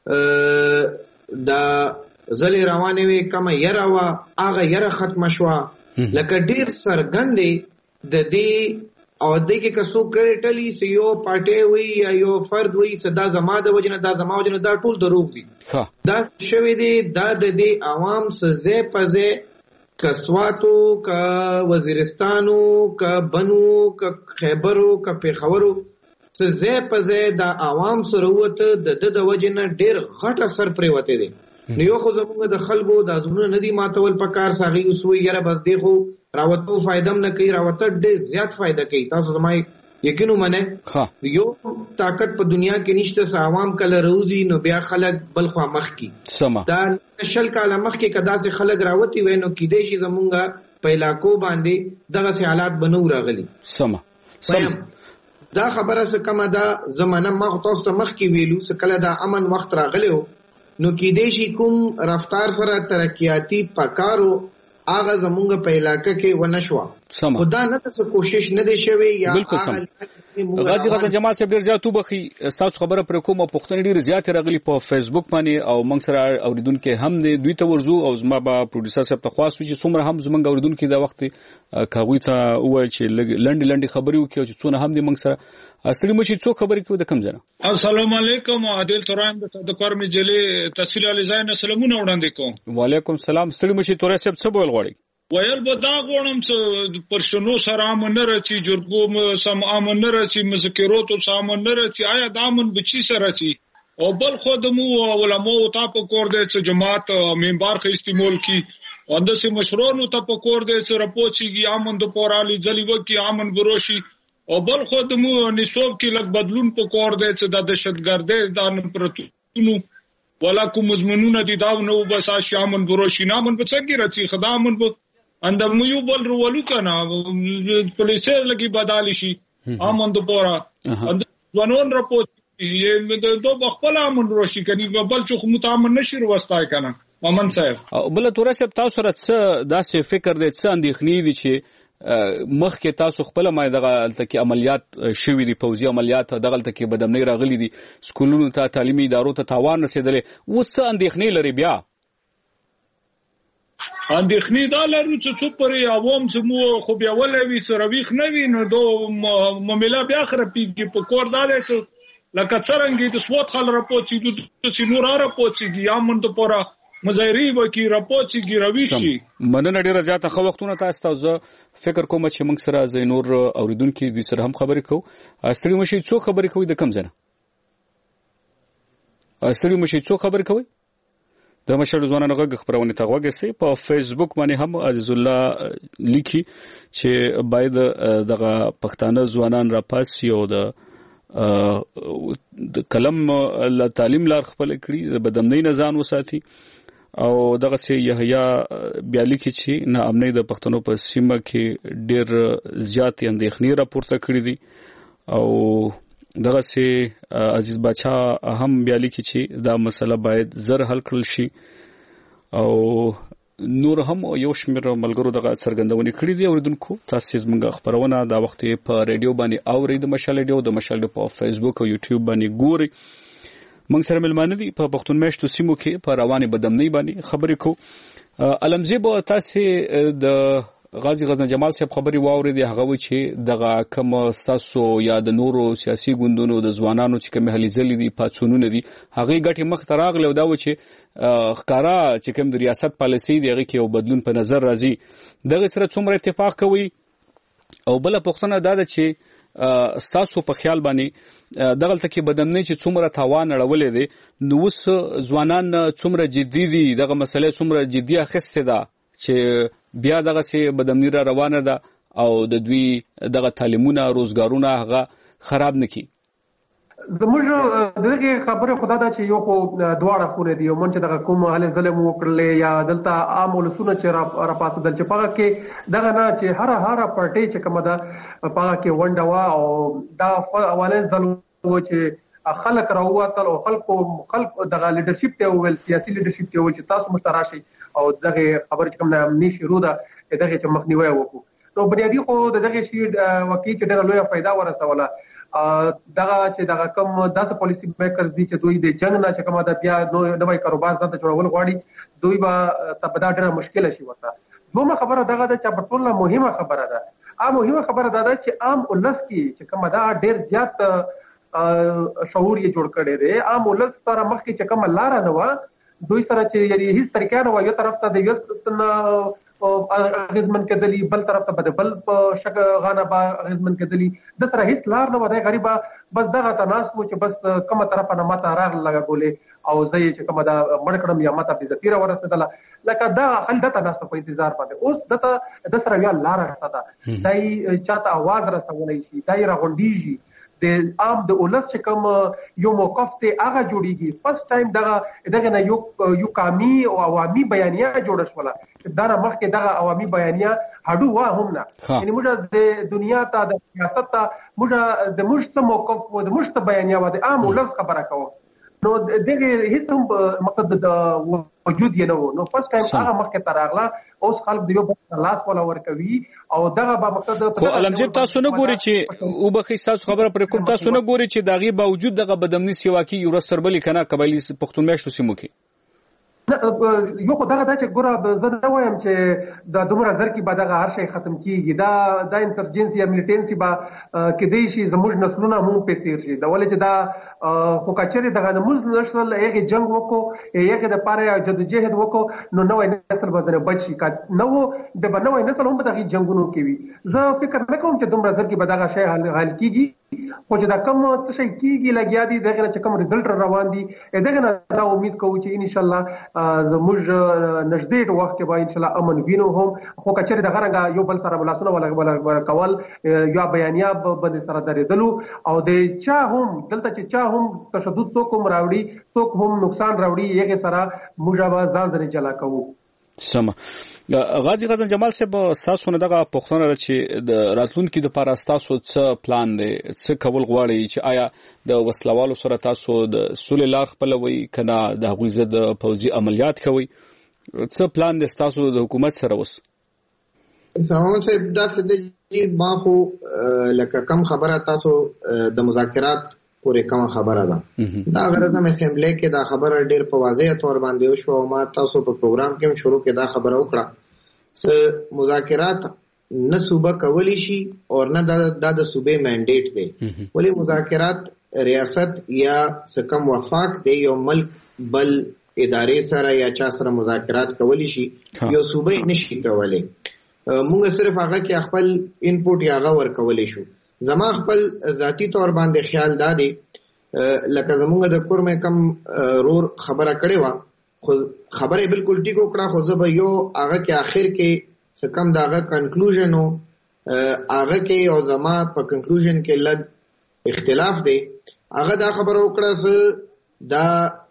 دا ځلې روانې وي کمه یره وه هغه یره ختمه شوه لکه ډېر څرګند دی د دې او دې کې که څوک ټلي چې یو پارټۍ وي یا یو فرد وي چې دا زما د وجې نه دا زما وجې نه دا ټول دروغ دي دا شوی دی دا د دې عوام څه ځای په ځای که سواتو که وزیرستانو که بنو که خیبرو که پېښورو څه ځای په ځای دا عوام سره ووته د ده د وجې نه ډېر غټ اثر پرېوتی دی نو یو خو زمونږ د خلکو دا زړونه نه دي ماتول په کار هغوی اوس وایي یاره بس دی خو راوتو فایده هم نه کوي راوته ډېر زیات فایده کوي تاسو زما یقین ومنئ یو طاقت په دنیا کې نشته چې عوام کله راوځي نو بیا خلک بل خوا مخکي دا شل کاله مخکې که داسې خلک راوتي وای نو کیدای شي زمونږ په علاقو باندې دغسې حالات به نه راغلي دا خبره څه کمه ده زمانه ما خو تاسو ته مخکې ویلو چې کله دا امن وخت راغلی و نو کیدای شي کوم رفتار سره ترقیاتي پکارو هغه زمونږ په علاقه کې ونه شوه خو دا نه څه کوشش نه دی شوی یا غازي غزن جمال صاحب ډېر زیات وبخي ستاسو خبره پر کومه پوښتنې ډېرې زیاتې راغلي په فیسبوک باندې او موږ سره اوریدونکي هم دي دوی ته ورځو او زما به پروډوسر صاحب ته خواست چې څومره هم زمونږ اوریدونکي دا وخت کاغوی ته ووایي چې لنډې خبرې وکړي چې څونه هم دي موږ سره اصلي مشي څو خبرې کوي د کم ځنه السلام علیکم عادل ترایم د کار مجلې تحصیل علی زاین سلامونه وړاندې کوم وعلیکم السلام ستړي مشي تورې صاحب څه بول غواړي ویل به دا غواړم چې پرشنو سره امن نه رچي جرګو سم امن نه رچي مذاکراتو سم امن نه رچي آیا دا امن به چی سره رچي او بل خودمو علماء ته په کور دي چې جماعت منبر خې استعمال کی اندسه مشرونو ته په کور دي چې راپوچيږي امن د پورالي ځلی وکي امن بروشي او بل خودمو نسوب کې لږ بدلون په کور دی چې د دهشتګردۍ د نفرتونو ولا کوم مضمونونه دي دا نو بس شامن بروشي نامن په څنګه رچی خدامن په اندر مو یو بل رولو کنه پولیسه لګي بدالي شي امن د پورا ځوانون راپوت یې د خپل امن بروشي کني بل چې متامن نشي وستای کنه امن صاحب بل تور صاحب تاسو سره څه داسې فکر دي څه اندېښنې دي چې مخکې تاسو خپل ما دغه التکی عملیات شوي دي پوځي عملیات دغه التکی بدمنۍ راغلي دي سکولونو ته تعلیمي ادارو ته تاوان رسیدلی اوس څه اندېښنې لري بیا اندېښنې دا لرو چې څو پرې عوام زموږ خو بیا ولوي سره ویښ نه وي نو دو معامله بیا خرابېږي په کور دا دی چې لکه څرنګه د سوات خل راپوڅېږي داسې نور راپوڅېږي امن دپاره مظاهرې وکړي راپوڅېږي راویښي مننه ډېره زیاته ښه وختونه تاسو ته زه فکر کوم چې موږ سره د نور اوریدونکي دوی سره هم خبرې کوو ستړي مشئ څو خبرې کوي د کم ځای نه ستړي مشئ څو خبرې کوي د مشر ځوانانو غږ خبرونه ته غوږ سي په فیسبوک باندې هم عزیز الله لیکي چې باید دغه پښتانه ځوانان راپاسي او د قلم له تعلیم لار خپل کړي د بدمنۍ نه ځان وساتي او دغه سي یحیی بیالي کې چې نا امنۍ د پښتنو په سیمه کې ډېر زیات اندېښنې راپورته کړې دي او دغه سي عزیز بچا هم بیالي کې چې دا مسله باید زر حل کړل شي او نور هم یو شمېر ملګرو دغه څرګندونې کړې دي. اوریدونکو تاسو زموږ خبرونه دا وخت په ریډیو باندې اورئ، د مشال ریډیو د مشال په فیسبوک او یوټیوب باندې ګورئ. موږ سره ملمانه دي په پښتون میشتو سیمو کې په رواني بدمنۍ باندې خبرې کو. علمزیب تاسو د غازی غزنه جمال صاحب خبري واوري دي، هغه و چې دغه کوم تاسو یا د نورو سیاسي ګوندونو د ځوانانو چې کوم هلي ځلې دي پاتسونونه دي هغه ګټي مخ ته راغله او دا و چې ښکارا چې کوم د ریاست پالیسي دی هغه کې یو بدلون په نظر راځي. دغه سره څومره اتفاق کوي او بل پښتنه دا ده چې ستاسو په خیال باندې دغلته کې بدمنۍ چې څومره تاوان اړولې دي نو اوس ځوانان څومره جدي دي، دغه مسله څومره جدي اخیسته ده چې بیا دغه سي بدمنۍ را روانه ده او د دوی دغه تعلیمونه روزګارونه هغه خراب نکي. زموږ دغه خبره خدا دا چې یو خو دواړه خونه دي، یو من چې دغه کوم هله ظلم وکړلې یا دلته عام ولسونه چې را پاسدل چې پاره کې دغه نه چې هر پارټي چې کومه ده پاره کې ونډه وا او دا اولین ځل و چې خلک راووتل او خلک دغه لیدرشپ ته ویل، سیاسي لیدرشپ ته ویل چې تاسو مشتراشي او دغه خبر چې کوم نه امني شروع ده دغه چې مخنیوي وکړو. نو بنیادی خو دغه شی وکیل چې ډېر لوی فائدہ ورسوله دغه چې دغه کوم داسې پالیسی میکرز دي چې دوی د جنگ نه چې کومه د بیا نوې کاروبار ځان ته جوړول غواړي دوی به تبدا ډېر مشکل شي ورته. دومره خبره دغه د چې په ټوله مهمه خبره ده. مهمه خبره ده چې عام ولس کې چې کومه دا ډېر زیات شعور یې جوړ کړي دي. عام ولس سره مخکې چې کومه لار نه و دوی سره چې یعنی هیڅ طریقه نه و، یو طرف ته د یو اغیزمن کېدلی بل طرف ته بل په شک غانه با اغیزمن کېدلی د سره هیڅ لار نه و. د غریبه بس دغه تناس مو چې بس کومه طرف نه ماته راغ لګا ګولې او زه چې کومه دا مړ کړم یا ماته به زفیره ورسېدله لکه دا خل دته ناس په انتظار باندې اوس دته د سره یو لار راځه دای چاته आवाज رسولای شي دای راغونډیږي د عام د ولس چې کوم یو موقف ته هغه جوړیږي. فرست ټایم دغه نه یو قومي او عوامي بیانیه جوړ شوله دا مخکې دغه عوامي بیانیه هډو وا هم نه یعنی موږ د دنیا ته د سیاست ته موږ د موږ موقف او د موږ بیانیه و د عام ولس خبره کوو نو دغه هیڅ هم مقصد د وجود یې نه و. نو فرست ټایم هغه مخکې ته راغله اوس خلک د یو بل لاس ولا ورکوي او دغه به مقصد خو علمجیب تاسو نه ګوري چې او بخي تاسو خبره پر کوم تاسو نه ګوري چې داغي باوجود دغه بدمنۍ سیوا کی یو رستربلی کنه قبایلی پښتون میشتو سیمو کې یو خو دغه دا چې ګوره زه دا وایم چې د دومره زر کې به دغه هر شی ختم کیږي دا انسرجنسي یا ملیټنسي به کېدای شي زموږ نسلونه مو په تیر شي د ولې چې دا خو کچري دغه موږ نسل یې جنگ وکړو یې د پاره جدوجہد وکړو نو نوې نسل به نه بچي نو د نوې نسل هم دغه جنگونو کوي. زه فکر نه کوم چې دومره زر کې به دغه شی حل کیږي خو چې دا کوم څه شي کیږي لګیا دي دغه چې کوم رزلټ روان دي دغه نه دا امید کوو چې ان شاء الله زموږ نږدې وخت کې به ان شاء الله امن وینو هم خو کچري د غرنګ یو بل سره ملاسونه ولا کول یا بیانیا باندې سره درېدلو او د چا هم دلته چې چا هم تشدد څوک هم راوړي څوک هم نقصان راوړي یغه سره موږ به ځان ځنې چلا کوو. سم غازی غزن جمال صاحب تاسو نه دغه پښتون چې د راتلونکو د لپاره تاسو څه پلان دی څه کول غواړي چې آیا د وسلوالو سره تاسو د سولې لار خپلوي کنه د هغوی ضد پوځي عملیات کوي څه پلان دی تاسو د حکومت سره وس؟ سلام صاحب دا څه ما خو لکه کم خبره تاسو د مذاکرات پورې کوم خبره ده دا غرض مې اسمبلی کې دا خبره ډېر په واضح تور باندې وشو او ما تاسو په پروګرام کې هم شروع کې دا خبره وکړه چې مذاکرات نه صوبه کولی شي او نه د صوبې منډیټ دی ولی مذاکرات ریاست یا سکم وفاق دی یو ملک بل ادارې سره یا چا سره مذاکرات کولی شي یو صوبې نشي کولی موږ صرف هغه کې خپل انپوټ یا هغه ورکولی شو. زما خپل ذاتی طور باندې خیال دادي لکه زمونږ د کور مې کم رور خبره کړې و خو خبره بالکل ټیک وکړه خو زه به یو هغه کې آخر کې څه کم دغه کنکلوژن او هغه کې او زما په کنکلوژن کې لږ اختلاف دی هغه دا خبره وکړه چې دا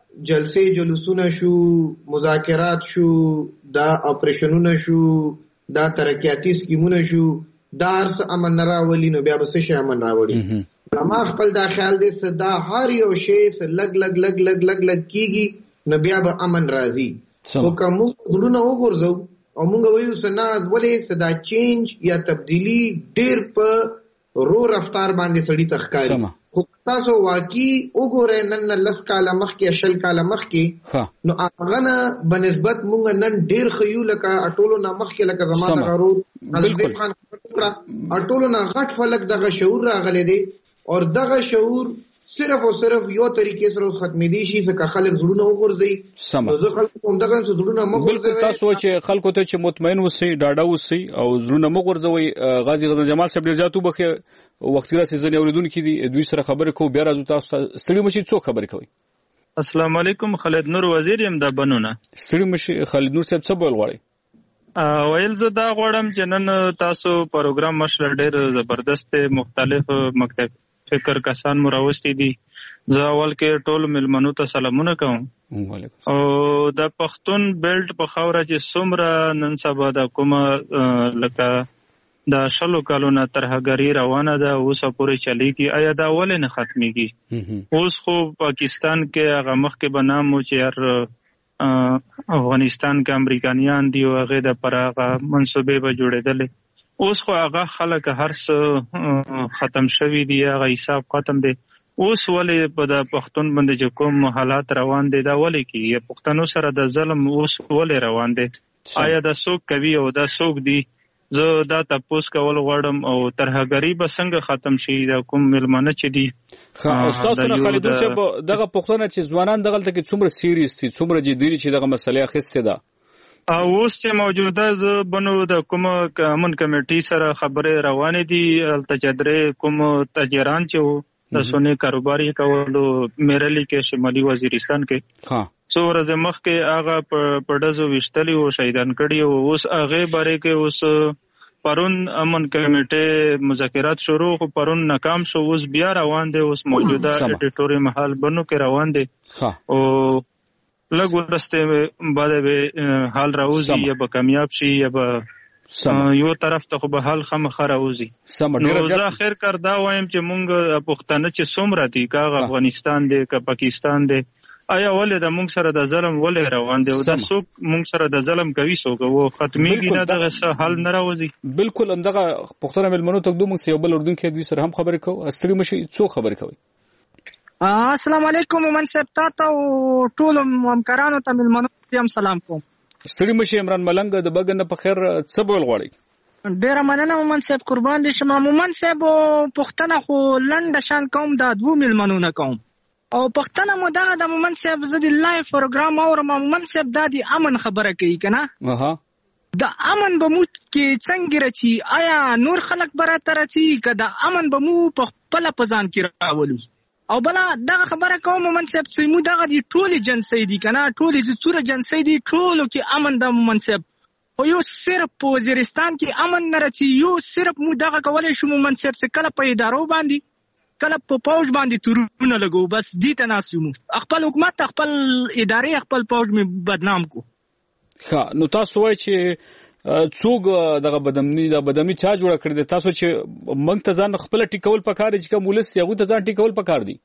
جلسې جلوسونه شو، مذاکرات شو، دا اپریشنونه شو، دا ترقیاتی سکیمونه شو، دا هرڅه امن نه راولي، نو بیا به څه شی امن راوړي؟ ما خپل دا خیال دی چې دا هر یو شی لږ لږ لږ لږ لږ لږ کېږي نو بیا به امن راځي. خو که موږ زړونه وغورځو او موږ وایو چې نه ولې چې دا چینج یا تبدیلي ډېر په رو رفتار باندې سړي ته ښکاري، خو تاسو واقعي وګورئ نن 10 کاله مخکې 20 کاله مخکې نو هغه نه بنسبت موږ نن ډېر ښه یو لکه ټولو نه مخکې لکه زما دغه ورور حضرت خان ټولو نه غټ فلک دغه شعور راغلی دی او دغه شعور صرف او صرف یو طریقې سره ختمېدی شي چې خلک زړونه وغورځي. نو زه خلکو هم دغه زړونه مغورځوي. بالکل تاسو چې خلکو ته چې مطمئن اوسئ، ډاډه اوسئ او زړونه مغورځوي. غازي غزن جمال صاحب ډېر زیات وبخښه، وخت راځي ځنې اوریدونکو دي دوی سره خبرې کوو، بیا راځو تاسو ستړي مشي څو خبرې کوي. السلام علیکم، خالد نور وزیر یم د بنونه. ستړي مشي خالد نور صاحب څه بول غواړي؟ ویل زه دا غواړم چې نن تاسو پروګرام مشر ډېر زبردست مختلف مکتب فکر کسان مو راوستي دي. زه اول کې ټول ملمنو ته سلامونه کوم او د پښتون بیلټ په خاوره چې څومره نن سبا د کومه لکه د 20 کالونو ترهګري روانه ده اوس پورې چلیږي، آیا دا ولې نه ختميږي؟ اوس خو پاکستان کې هغه مخکې بنامو چې افغانستان کې امریکایان دی او هغه د پراغه منسوبې به جوړېدل، اوس خو هغه خلک هر څه ختم شوی دی، هغه حساب ختم دی. اوس ولې په د پښتون باندې چې کوم حالات روان دي دا ولې کیږي؟ پښتنو سره د ظلم اوس ولې روان دي؟ آیا دا څوک کوي او دا څوک دی؟ زه دا تاسو کول غواړم او ترهګری به څنګه ختم شي دا کوم ملمنه چې دي. استاد خالد صاحب دغه پښتون چې ځوانان دغه ته څومره سیریس دي، څومره جدي چې دغه مسله اخیسته ده؟ اوس چې موجوده زه بنو د کوم امن کمیټي سره خبرې روانې دي، التجدرې کوم تاجران چې د سونې کاروباري کولو میرلی کې شمالي وزیرستان کې څو ورځې مخکې هغه په ډزو وشتلی او شهیدان کړي او اوس هغه باره کې اوس پرون امن کمیټه مذاکرات شروع خو پرون ناکام شو، اوس بیا روان دي، اوس موجوده ایډیټوري محل بنو کې روان دي او لږ ورسته بعد به حال راوځي یا به کامیاب شي یا به یو طرف ته خو به حال خامخا راوځي. نو زه خیر کار دا وایم چې مونږ پښتانه چې څومره دي که افغانستان دی که پاکستان دی، آیا ولې د مونږ سره د ظلم ولې روان دی او دا څوک مونږ سره د ظلم کوي څوک او ختمېږي نه دغه څه حل نه راوځي؟ بالکل همدغه پښتانه ملمنو ته دوی مونږ یو بل اردن کې دوی سره هم خبرې کوو. ستړي مشي څو خبرې کوي؟ السلام علیکم مومن صاحب، تاسو ټول همکارانو ته ملمنو ته سلام کوم. ستړي مشي عمران ملنګ د بګنه په خیر څه بول غواړي؟ ډیره مننه مومن صاحب، قربان دي شم. مومن صاحب پښتنه خو لنډ شان کوم د دوه ملمنو نه کوم او پښتنه مو دا د مومن صاحب زه د لایو پروګرام اورم. مومن صاحب دا د امن خبره کوي کنه، د امن به مو کې څنګه رچی؟ آیا نور خلک براتر رچی که د امن به مو په خپل پزان کې راولو؟ او بلا دغه خبره کوم مومن صاحب چې مو دغه دی ټول جنسي دي کنه، ټول زوره جنسي دي، ټول کې امن د مومن صاحب خو یو صرف په وزیرستان کې امن نه رچی، یو صرف مو دغه کولای شو مومن صاحب چې کله په ادارو باندې کله په پوج باندې تورونه لګو، بس دې تناسو خپل حکومت خپل ادارې خپل پوج می بدنام کو. نو تاسو وایي چې څوک دغه بدامني چا جوړ کړی دی؟ تاسو چې موږ ته ځان خپل ټیکول پکار دي چې کوم ولست یو ته ځان ټیکول پکار دي؟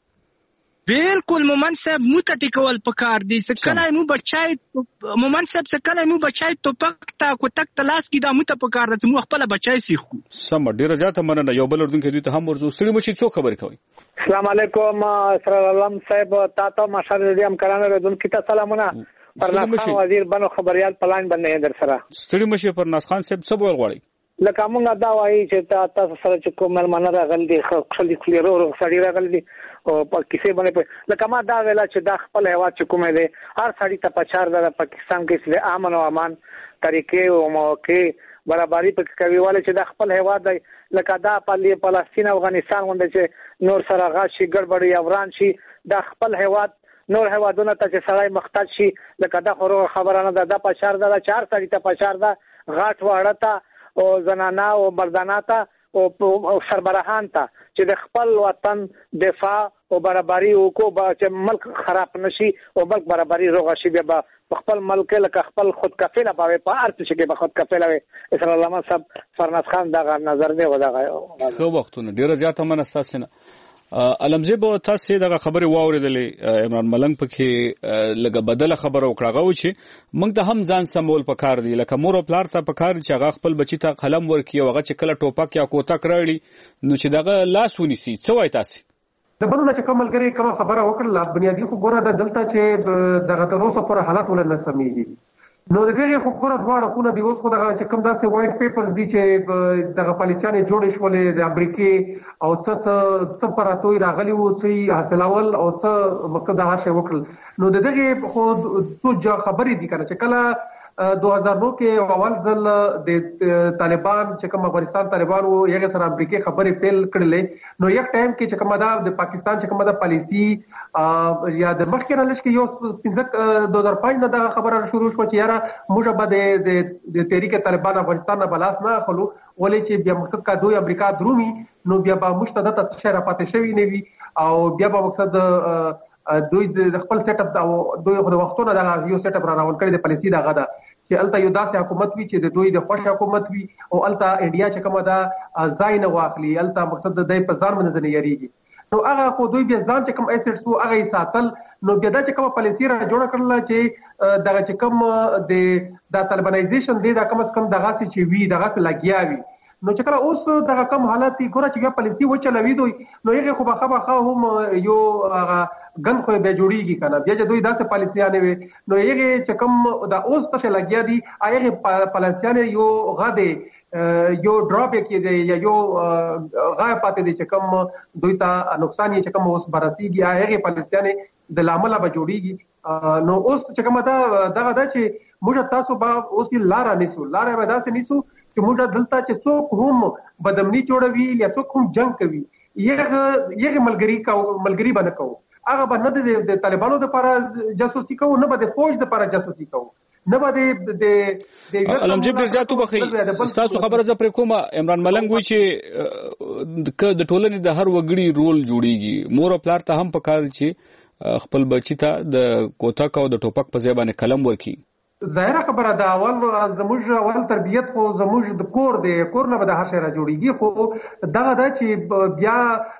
بالکل مومن صاحب مو ته ټیکول پکار دي. څکله مو بچای مومن صاحب څکله مو بچای تو پکتا کو تک تلاش کی دا مو ته پکار دي مو خپل بچای سیخو. سم ډیره ځاته مننه. یو بل اردن کې دوی ته هم ورزو. ستړي مشي څو خبر کوي؟ السلام علیکم سلام صاحب، تاسو ماشاءالله دې هم کرانه ردون کی ته سلامونه. پرناس خان وزیر بنو خبريال پلان باندې در سره. ستړي مشي پرناس خان صاحب څه ویل غواړي؟ لکه موږ دا وایي چې تاسو سره چې کوم ملمنه راغلي دي خلک کلیرو سړي راغلي دي او په کیسه باندې لکه ما دا ویلا چې دا خپل هوا چې کومه ده هر سړی ته پچار ده پاکستان کې چې امن او امان طریقې او موقع برابرۍ په کوي والے چې دا خپل هوا ده لکه دا په فلسطین او افغانستان باندې چې نور سره غاشي ګډوډي افغان شي دا خپل هوا نور هوادونه ته چې سړی محتاج شي لکه دا خبره نه ده دا پچار ده چار سړی ته پچار ده غاټ واړه ته او زنانا او مردانا ته او سربراهان ته چې د خپل وطن دفاع او برابرۍ وکړو چې ملک خراب نشي او ملک برابرۍ روغه شي بیا خپل ملک لکه خپل خود کفیله پاوي په ارت شي کې به خود کفیله وي اسرا علامه صاحب فرناز خان دا نظر دی وداغه خو وختونه ډیره زیاته مناساسنه علمزی به تاسو دغه خبره واوریدلې عمران ملنګ پکې لګه بدله خبره وکړه غو چې موږ ته هم ځان سمول پکار دی لکه مور او پلار ته پکار چې هغه خپل بچی ته قلم ورکي او هغه چې کله ټوپک یا کوتک راړي نو چې دغه لاس ونیسي څه وای تاسو د بل نه چې کوم ملګری کوم خبره وکړه بنیادی خو ګوره د دلته چې دغه تر اوسه پر حالات ولنه سمېږي نو د دې خو ګوره دواړه خو د اوس خو دغه چې کوم داسې وایټ پیپرز دي چې دغه پالیسیانې جوړې شولې د امریکای او څه پراتوی راغلی وو چې حاصلول او څه مقصد هغه شی وکړل نو د دې خو څو خبرې دي کنه چې کله 2009 کې اول ځل د طالبان چې کوم افغانستان طالبان وو یغه سره امریکای خبرې پیل کړلې نو یک ټایم کې چې کومه د پاکستان چې کومه د پالیسی یا د مخکنه لږ کې یو 2005 نه دا خبره شروع شو چې یاره موږ به د تحریک طالبان افغانستان نه بلاس نه اخلو ولې چې بیا مقصد کا دوی امریکا درومي نو بیا به مشتدت شهر پاتې شوی نه وي او بیا به مقصد دوی د خپل سیټ اپ او دوی خو د وختونو د یو سیټ اپ راوړل کړی د پالیسی دا غدا چې الته یو داسې حکومت وي چې د دوی د خوش حکومت وي او الته انډیا چې کومه دا ځای نه واخلي الته مقصد د په ځان باندې نه یریږي نو هغه خو دوی بیا ځان چې کوم ایسټس وو هغه ساتل نو بیا دا چې کومه پالیسی را جوړه کړل چې دغه چې کوم د طالبانایزیشن دی دا کم از کم دغه چې وی دغه لګیاوي نو چې کله اوس دغه کم حالت ګوره چې بیا پالیسی وچلوي دوی نو هغه خو بخبه هم یو ګن خو به جوړیږي کنه بیا چې دوی داسې پالیسیانه وي نو هغه چې کوم دا اوس څه لګیا دي هغه پالیسیانه یو غاده یو ډراپ کېږي یا یو غایب پاتې دي چې کوم دوی ته نقصان یې چې کوم اوس برسیږي هغه پالیسیانه د لامل به جوړیږي نو اوس چې کوم دا چې موږ تاسو به اوس لاره نیسو لاره به داسې نیسو چې موږ دلته چې څوک هم بدمنی جوړوي یا څوک هم جنگ کوي یغه ملګری باندې کوو هغه باندې د طالبانو لپاره جاسوسي کوو نه به د فوج لپاره جاسوسي کوو نه به د علمجیب رضاتو بخي تاسو خبره ز پر کومه عمران ملنګ وی چې د ټولنې د هر وګړي رول جوړیږي مور او پلار ته هم پکار چې خپل بچی ته د کوتک او د ټوپک په ځای باندې قلم ورکي ظاهره خبره دا زموږ اول تربیت خو زموږ د کور نه به د هر شی را جوړیږي خو دا چې بیا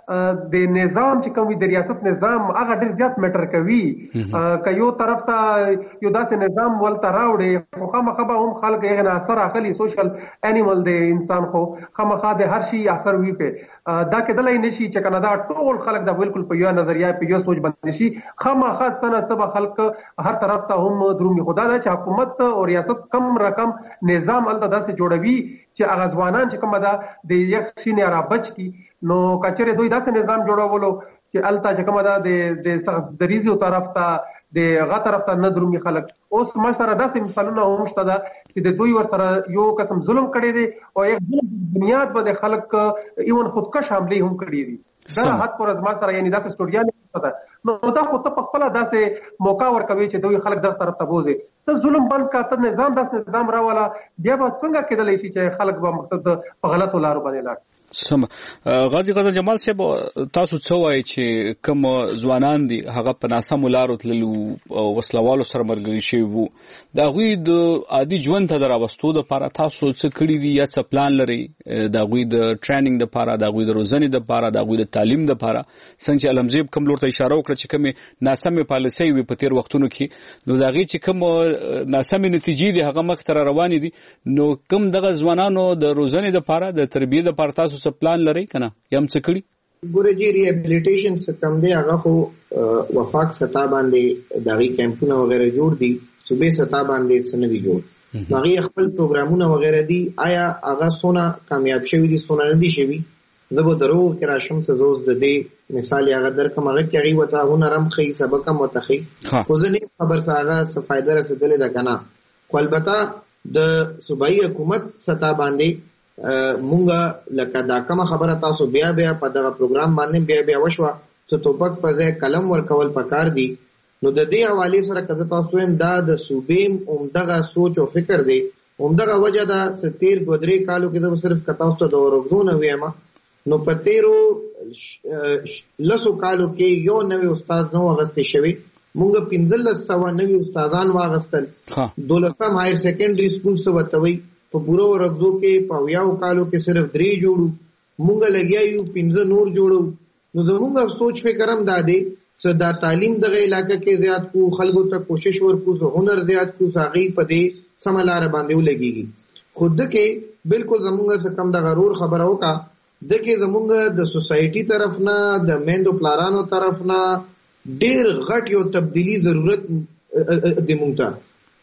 د نظام چې کوم د ریاست نظام هغه ډیر زیات میټر کوي که یو طرف ته یو داسې نظام ولته راوړي خو خامخا به هم خلک یې نه اثر اخلي سوشل انیمل دی انسان خو خامخا د هر شي اثر وي په دا کېدلای نشي چې کنه دا ټول خلک دا بالکل په یو نظریه په یو سوچ باندې شي خامخا سبا خلک هر طرف ته هم درومي خدا دا چې حکومت او ریاست کم رقم نظام الته داسې جوړوي چې هغه ځوانان چې کومه ده د یک شي نه را بچ کی نو کچره دوی داسې نظام جوړولو چې الته چې کومه ده د دریزو طرف ته د غا طرف ته نه درومي خلک اوس ما سره داسې مثالونه هم شته ده چې د دوی ورسره یو قسم ظلم کړی دی او یک بنیاد به د خلک ایون خودکش حمله هم کړی دي دا حد پر ازما سره یعنی داسې سټوډیا نه ده نو دا خو ته په خپل داسې موقع ورکوي چې دوی خلک در طرف ته بوزي ته ظلم بند کا ته نظام داسې نظام راواله بیا به څنګه کېدلی شي چې خلک به مقصد په غلطو لارو باندې لاړ سم غازی غزا جمال صاحب تاسو څه وایي چې کوم ځوانان دي هغه په ناسمو لارو تللو او وسلوالو سره مرګري شوي وو د هغوی د عادي ژوند ته د راوستو دپاره تاسو څه کړي دي یا څه پلان لرئ د هغوی د ټریننګ دپاره د هغوی د روزنې دپاره د هغوی د تعلیم دپاره څنګه چې علمزیب کوم لور ته اشاره وکړه چې کومې ناسمې پالیسۍ وي په تېر وختونو کې نو د هغې چې کوم ناسمې نتیجې دي هغه مخ ته را روانې دي نو کوم دغه ځوانانو د روزنې دپاره د تربیې دپاره تاسو څه پلان لرئ کنه یم څه کړي ګوره جی ریهابلیټیشن څه کم دی هغه خو وفاق سطح باندې دغه کیمپونه وغیرہ جوړ دي صوبې سطح باندې څه نه دي جوړ هغه خپل پروګرامونه وغیرہ دي آیا هغه سونه کامیاب شوی دي سونه نه دي شوی زه به درو کې راشم څه زوز د دې مثال هغه درکم هغه کې هغه وته هنرم خي سبق هم وته خي خو ځنې خبر ساغه څه فائدہ رسیدلې ده کنه خو البته د صوبایي حکومت سطح باندې مونږه لکه دا کومه خبره تاسو بیا په دغه پروګرام باندې بیا وشوه چې ټوپک په ځای قلم ورکول پکار دي نو د دې حواله سره کله تاسو هم دا د صوبې عمدغه سوچ او فکر دی همدغه وجه ده چې تیر 2-3 کالو کې زه صرف کتاوس ته د ورغزونه ویم نو په تیرو 10 کالو کې یو نوی استاد نو اغستې شوی مونږ 1500 نوی استادان واغستل 12 هایر سیکنډري سکول څه وتوي په پورو ورغزو کې په 10 کالو کې صرف 3 جوړو مونږ لګیایو 15 نور جوړو نو زمونږ سوچ فکر هم دادې چې دا تعلیم دغه علاقې کې زیات کو خلکو ته کوشش ورکو زه هنر زیات کو ساغي په دې سملار باندې ولګيږي خود کې بالکل زمونږ څخه کم د غرور خبره وکا دغه زمونږ د سوسایټي طرف نه د میندو پلارانو طرف نه ډیر غټ یو تبدیلی ضرورت دی مونږ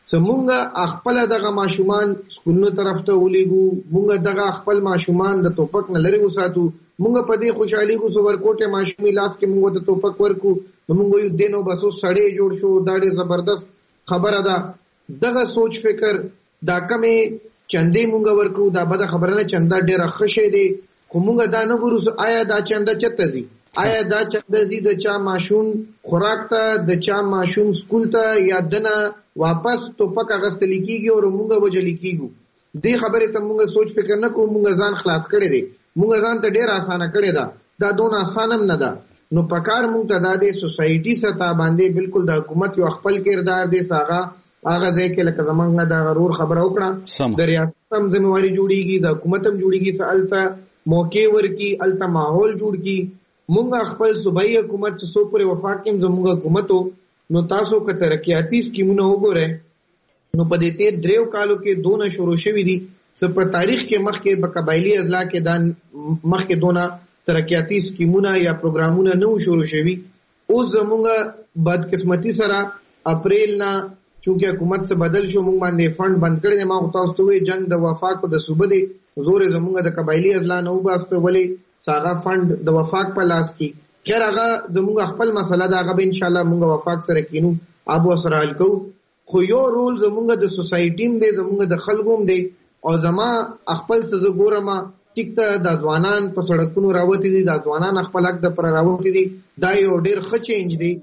ته خپل دغه ماشومان سکولونو طرف ته ولېګو مونږ دغه خپل ماشومان د توپک نه لري وساتو مونږ په دې خوشحالي کو سو ورکوټه ماشومي لاس کې مونږ د توپک ورکو مونږ یو دینو بسو سړې جوړ شو دا ډېر زبردست خبره ده دغه سوچ فکر دا کمې چندې مونږ ورکو دا بده خبره نه چنده ډېر ښه دی خو مونږ دا نه ګورو آیا دا چنده چته زی آیا دا چنده زی د چا ماشوم خوراک ته د چا ماشوم سکول ته یا دنه واپس توپک اغستل کیږي او مونږ وجل کیږو دې خبره ته مونږ سوچ فکر نه کوو مونږ ځان خلاص کړی دی مونږ ځان ته ډېر اسانه کړی دا دون اسانه نه ده نو پکار مونږ ته د سوسایټي سطح باندې بالکل د حکومت یو خپل کردار دی هغه ځای کې لکه زمونږ د غرور خبره وکړه د ریاست هم ذمہواری جوړیږي د حکومت هم جوړیږي چې الته موقع ورکی الته ماحول جوړ کی مونږ خپل صوبایي حکومت څخه سو پر وفاق کې زموږ حکومتو نو تاسو که ترقیاتي سکیمونه وګورئ نو په دې 3 کالو کې دونه شروع شوې دي چې په تاریخ کې مخکې په قبایلی اضلاع کې دان مخکې دونه ترقیاتي سکیمونه یا پروګرامونه نو شروع شوي اوس زموږ بدقسمتي سره اپریل نه چونکه حکومت څخه بدل شو مونږ باندې فند بند کړی دی ما تاسو ته وی جنگ د وفاق د صوبې دی زور زموږ د قبایلی اضلاع نه وباسته ولی څنګه فند د وفاق په لاس کې خیر هغه زموږ خپل مسله دا هغه ان شاء الله مونږ وفاق سره کینو ابو اسرائیل کو خو یو رول زموږ د سوسایټیم دی زموږ د خلګوم دی او زما خپل څه ګورم ټیک ته د ځوانان په سړکونو راوتی دي د ځوانان خپل حق د پر راوتی دي دا یو ډیر ښه چینج دی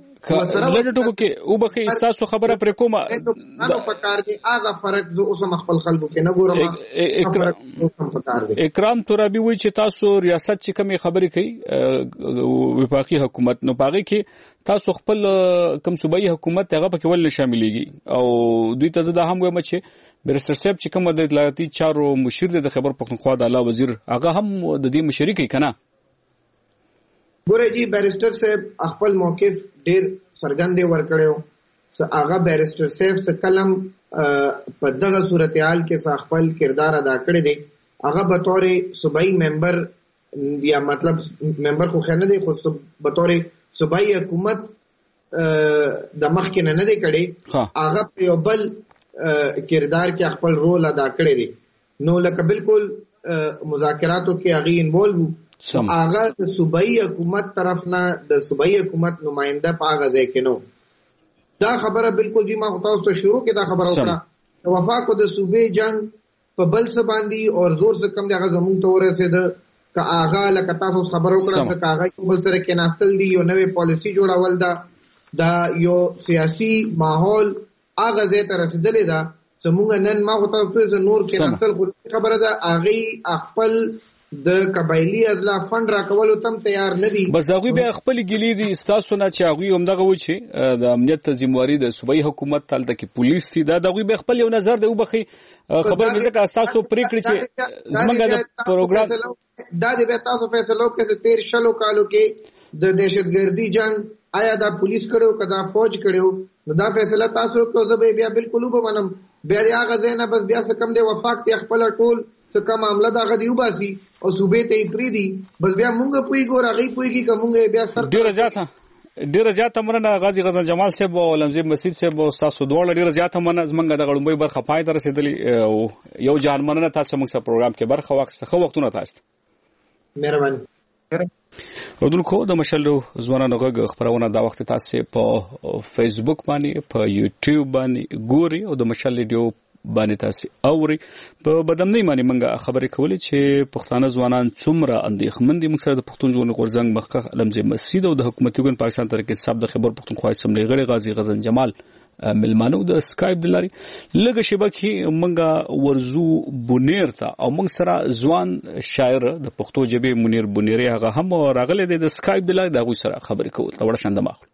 لږ کې او بخې تاسو خبره پر کومه نو پکار دی هغه فرق زه اوس خپل خلکو کې نه ګورم اکرام ترابی وایي چې تاسو ریاست چې کومه خبرې کوي وفاقي حکومت نو پاغي کې تاسو خپل کوم صوبایي حکومت هغه پکې ول شاملېږي او دوی ته زده هم وایم چې بیرستر صاحب چې کوم د اطلاعاتي چارو مشیر د خبر پښتونخوا د اعلی وزیر هغه هم د دې مشري کوي کنه ګورې جی بیرستر صاحب خپل موقف ډیر سرګندې ورکړیو هغه بیرستر صاحب څخه کلم په دغه صورتحال کې خپل کردار ادا کړی دی هغه به تور صوبایي ممبر یا مطلب ممبر خو خنه دی خو به تور صوبایي حکومت د مخ کې نه دی کړی هغه په یو بل کردار کې خپل رول ادا کړی دی نو لکه بالکل مذاکراتو کې هغه انوالو هغه د صوبایي حکومت طرف نه د صوبایي حکومت نماینده په هغه ځای کې نو دا خبره بالکل جی ما تاسو ته شروع کې دا خبره وکړه د وفاق د صوبې جنگ په بل څه باندې او زور څه کم دی هغه زموږ ته ورسېد که هغه لکه تاسو خبره وکړه چې هغه یو بل سره کې ناستل دي یو نوې پالیسي جوړول دا یو سیاسي ماحول هغه ځای ته رسېدلې ده چې موږ نن ما تاسو ته نور کې ناستل خبره ده هغه خپل د قبایلی اضلاع فند راکولو تم تیار نه دي بس هغه به خپل ګلی دي استاسو نه چې هغه همدغه و چې د امنیت تنظیمواري د صوبایي حکومت تلته کې پولیس دي دا هغه به خپل یو نظر دی وبخي خبر مې ځکه استاسو پریکړه چې زمونږ د پروګرام دا د به تاسو فیصلو کې 13 شلو کالو کې د دهشتګردي جنگ آیا دا پولیس کړو کدا فوج کړو نو دا فیصله تاسو کو زه بیا بالکل وبمنم بیا هغه زینه بس بیا څه کم دی وفاق ته خپل ټول څه کوم معاملہ دا غدي وباسي او صوبې ته پری دي بس بیا مونږ پوي ګور هغه پويږي کومه بیا سر ډیره زیاته مننه غازی غزل جمال صاحب او لمزي مسجد صاحب او تاسو دوه ډیره زیاته مننه زمونږ د غړومبي برخه پای ته رسیدلی او یو جان مننه تاسو موږ سره پروګرام کې برخه واخیسته وختونه تاسو مهرباني ودونکو د مشلو ځوانانو غږ خبرونه دا وخت تاسو په فیسبوک باندې په یوټیوب باندې ګوري او د مشل ریډیو باندې تاسو اوري په بدمنۍ باندې منګه خبرې کولې چې پښتانه ځوانان څومره اندېښمن دي موږ سره د پښتون ژوند غورځنګ مخکخ لمزي مسجد او د حکومتي ګوند پاکستان ترکیب صاحب د خبر پښتونخوا اسمبلی غړي غازی غزن جمال ملمانو د سکایپ د لاري لږه شیبه کې منګه ورزو بونیر ته او موږ سره ځوان شاعر د پښتو ژبې منیر بونیری هغه هم راغلی د سکایپ د لاري د غوي سره خبرې کول ته وړ شاند ماخ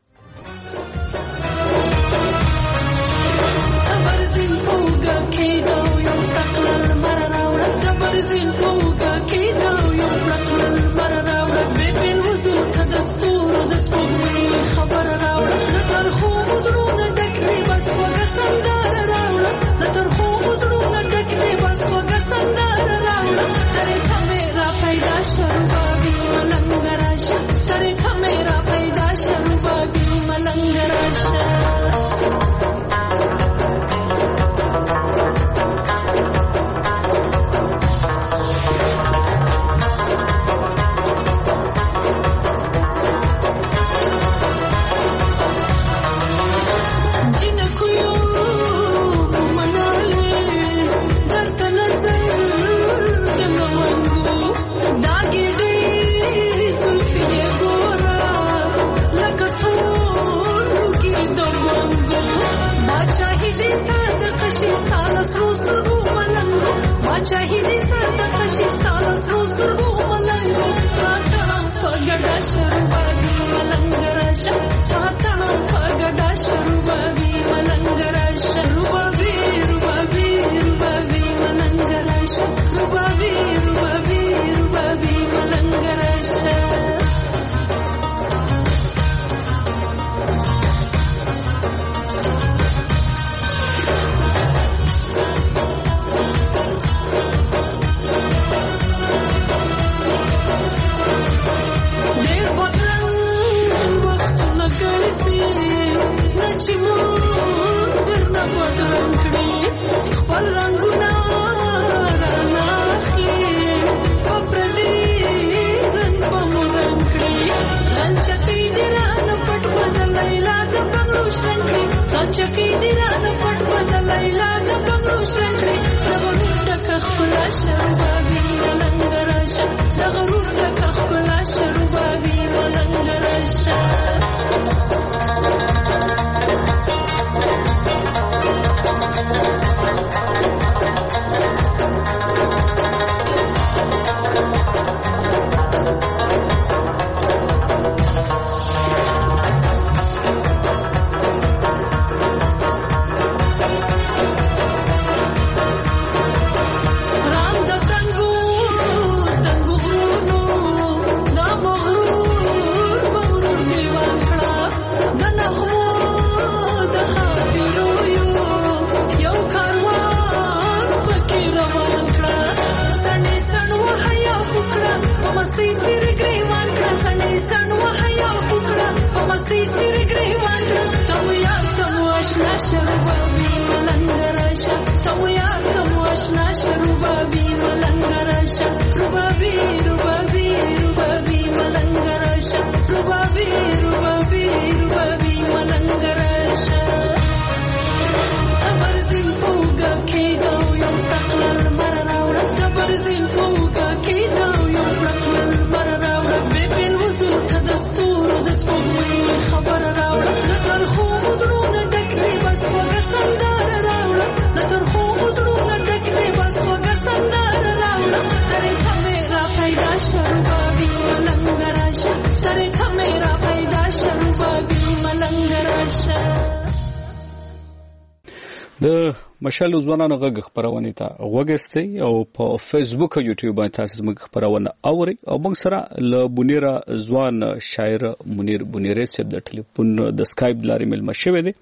د مشال ځوانانو غږ خبرونه ته وګستئ او په فیسبوک او یوټیوب باندې تاسو موږ خبرونه اوري او موږ سره ل بونیره ځوان شاعر منیر بونیری صاحب د ټلیفون د سکایپ لاري مل مشوي دي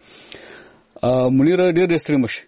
منیر ډیر ستړي مشه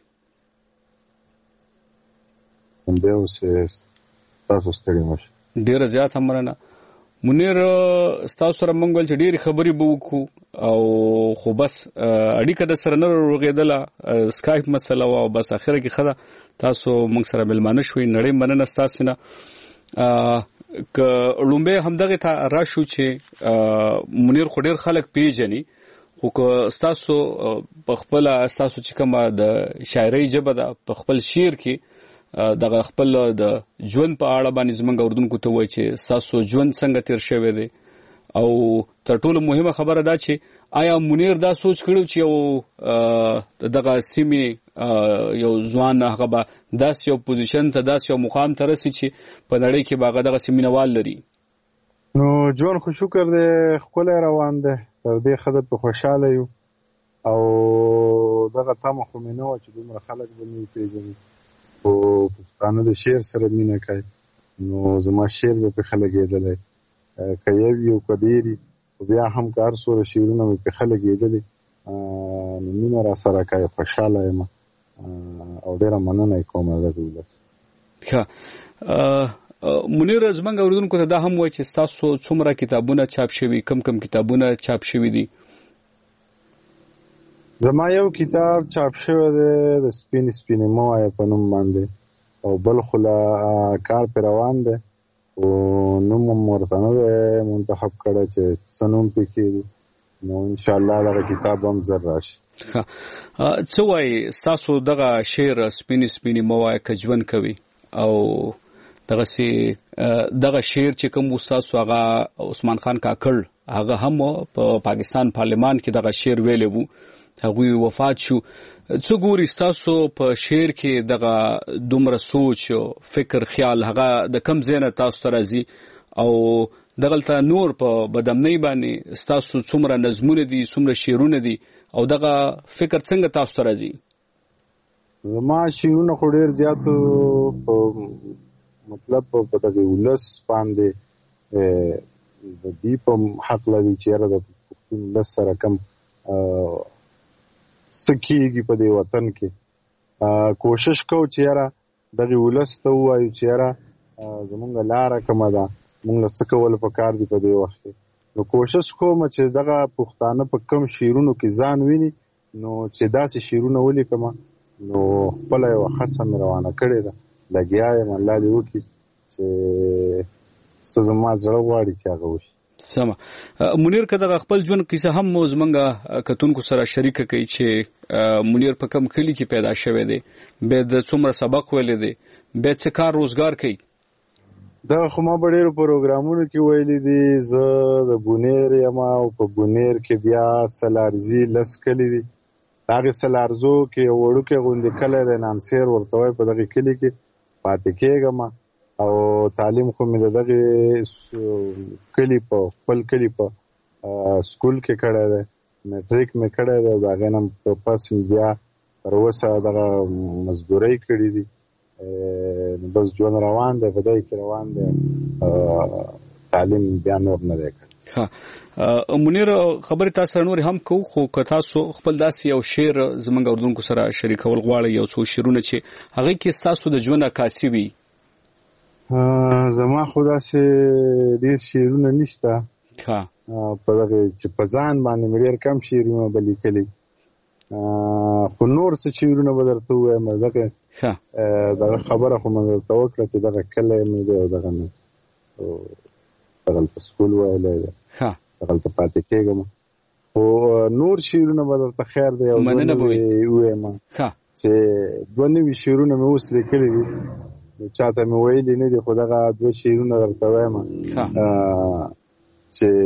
همدې اوس تاسو ستړي مشه ډیر زیات همرنه منیر تاسو سره مونږ چې ډېری خبرې به وکړو او خو بس اړیکه د سره نه ورغېدله سکایپ مسله او بس اخره کې خدا تاسو مونږ سره ملمانه شوي نړۍ مننه تاسو نه ک لومبه همدغه ته راشو چې منیر خو ډېر خلک پیژني خو که تاسو په خپل تاسو چې کومه د شاعري ژبه د په خپل شعر کې دغه خپل د ژوند په اړه باندې زمونږ اوردونکو ته وایي چې تاسو ژوند څنګه تیر شوی دی او تر ټولو مهمه خبره دا چې آیا منیر دا سوچ کړو چې یو دغه سیمې یو ځوان هغه به داسې یو پوزیشن ته داسې یو مقام ته رسي چې په نړۍ کې به هغه دغه سیمینوال لري؟ نو ژوند خو شکر دی ښکلی روان دی، تر دې ښه ده په خوشحاله یو او دغه تمه خو مې نه وه چې دومره خلک به مې وپېژني، خو پښتانه د شعر سره مینه کوي نو زما شعر به پرې ښه لګېدلی، که یو وي او که ډېر وي خو بیا هم که هر څومره شعرونه مې پرې ښه لګېدلي نو مینه را سره کوي، خوشحاله یم او ډېره مننه یې کوم دغه ولس. ښه منیر، زموږ اورېدونکو ته دا هم وایي چې ستاسو څومره کتابونه چاپ شوي، کم کتابونه چاپ شوي دي؟ زما یو کتاب چاپ شوی دی د سپینې مه وایه په نوم باندې، او بل خو لا کار پرې روان دی خو نوم هم ورته نه دی منتخب کړی چې څه نوم پرې کېږي، نو انشاءالله دغه کتاب هم زر راشي. څه وایي ستاسو دغه شعر سپینې مه وایه که ژوند کوي، او دغه شعر چې کوم ستاسو هغه عثمان خان کاکړ هغه هم په پاکستان پارلمان کې دغه شعر ویلی وو، هغوی وفات شو. څه ګوري ستاسو په شعر کې دغه دومره سوچ فکر خیال هغه د کم ځای نه تاسو ته راځي، او دغلته نور په بدامنۍ باندې ستاسو څومره نظمونه دي، څومره شعرونه دي، او دغه فکر څنګه تاسو ته راځي؟ زما شعرونه خو ډېر زیاتو مطلب په دغه ولس باندې د دې په حق لري چې یاره د پښتون ولس سره کم څه کېږي په دې وطن کې، کوشش کوو چې یاره دغه ولس ته ووایو چې یاره زمونږ لاره کومه ده، مونږ له څه کول پکار دي په دې وخت کې. نو کوشش کوم چې دغه پښتانه په کم شعرونو کې ځان ویني، نو چې داسې شعرونه ولیکم نو خپله یوه هڅه مې روانه کړې ده، لګیا یم، الله دې وکړي چې څه زما زړه غواړي چې هغه وشي. سمه. منیر که دغه خپل ژوند کیسه هم زموږ کتونکو سره شریکه کوي چې منیر په کم کلي کې پیدا شوی دی، بیا د څومره سبق ویلی دی، بیا څه کار روزګار کوي؟ دا خو ما په ډېرو پروګرامونو کې ویلي دي، زه د بونیر یم او په بونیر کې بیا سلارزي 10 کلي دي، هغې سلارزو کې یو وړوکی غوندې کلی دی نانسیر ورته وایي، په دغې کلي کې پاتې کېږم او تعلیم خو مې د دغې کلي په خپل کلي په سکول کې کړی دی، میټریک مې کړی دی، د هغې نه پس بیا تر اوسه دغه مزدورۍ کړي دي، بس ژوند روان دی، په دې کې روان دی، تعلیم بیا نور نه دی کړی. منیر، خبرې تاسو سره نور هم کوو، خو که تاسو خپل داسې یو شعر زموږ اورېدونکو سره شریکول غواړئ، یو څو شعرونه چې هغې کې ستاسو د ژوند عکاسي وي؟ زما خو داسې ډېر شعرونه نشته، په دغه چې په ځان باندې مې ډېر کم شعرونه به لیکلي، خو نور څه شعرونه به درته ووایم. دغه خبره خو مې درته وکړه چې دغه کلی مې دی او دغه نه دغلته سکول ویلی دی، دغلته پاتې کېږم، خو نور شعرونه به درته خیر دی او ووایم چې 2 نوي شعرونه مې اوس لیکلي دي، چاته مې ویلي نه دي، خو دغه 2 شعرونه درته وایم چې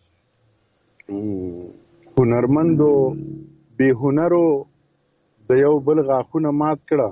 هنرمندو بې هنرو د یو بل غاښونه مات کړه،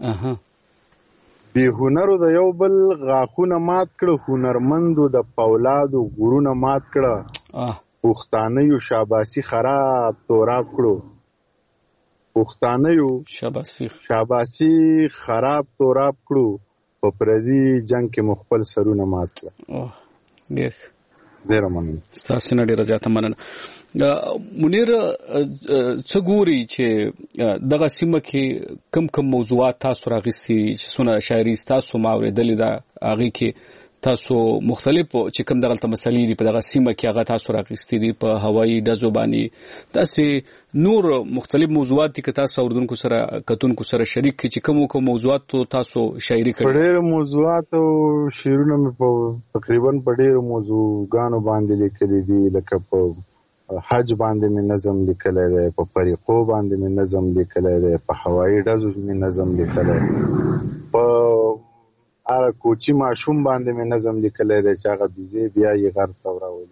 بې هنرو د یو بل غاښونه مات کړه، هنرمندو د پولادو ګورونه مات کړه، پښتانیو شاباسي خراب توراب کړو، پښتانیو شاباسي خراب توراب کړو، په پردي جنگ کې مو خپل سرونه مات کړه. ډېره مننه، ستاسو نه ډېره زیاته مننه. منیر، څه ګوري چې دغه سیمه کې کم موضوعات تاسو راغستي، چې څونه شاعري تاسو ما اورېدلې ده، هغې کې تاسو مختلف چې کوم دغلته مسلې دي په دغه سیمه کې هغه تاسو راغستي دي، په هوایي ډزو باندې داسې نور مختلف موضوعات دي که تاسو اورېدونکو سره کتونکو سره شریک کړي، چې کوم موضوعاتو تاسو شاعري کړې؟ په ډېرو موضوعاتو شعرونه مې په تقریبا په ډېرو موضوعګانو باندې لیکلي دي، لکه په حج باندې مې نظم لیکلی دی، په فریقو باندې مې نظم لیکلی دی، په هوایي ډزو مې نظم لیکلی دی، په هغه کوچي ماشوم باندې مې نظم لیکلی دی چې هغه بیزې بیا یې غر ته وراولي،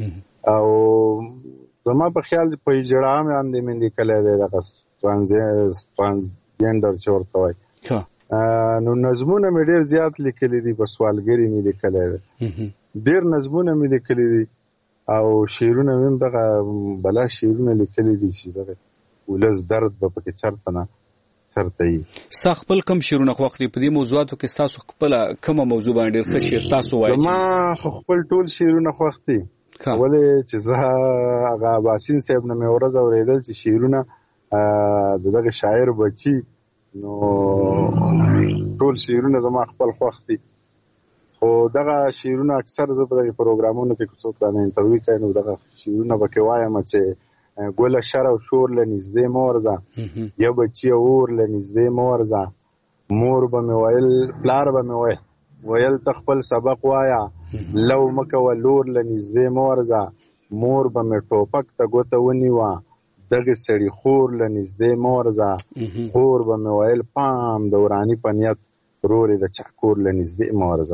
او زما په خیال په اجرا باندې مې لیکلې ده د ترانسجندر چورته وای نو نظمونه مې ډیر زیات لیکلي دي په سوالګری مې لیکلې ده ډیر نظمونه مې لیکلي دي او شعرونه مې دغه بلا شعرونه لیکلي دي چې دغه ولز درد په کې چرته نه چرته یي خپل کم شعرونه خو وخت په دې موضوعاتو کې تاسو خپل کومه موضوع باندې ډیر ښه شعر تاسو وایي ما خپل ټول شعرونه خو وختي ولې چې زه هغه باسین صاحب نه مې ورځ اورېدل چې شعرونه دغه شاعر بچي نو ټول شعرونه زما خپل خوښتي خو دغه شعرونه اکثر زه په دغه پروګرامونو کې څوک دا نه انټرویو کوي نو دغه شعرونه به کې وایم چې ګل شر او شور لنږدې مورځه یا بچي اور لنږدې مورځه مور به مې ویل پلار به مې ویل تخپل سبق وایا لو مکه ولور لنږدې مورځه مور به مې ټوپک ته ګوته ونیوه دغه سړی خور لنږدې مورځه خور به مې ویل پام د ورانی په نیت رورې د چاکور لنږدې مورځه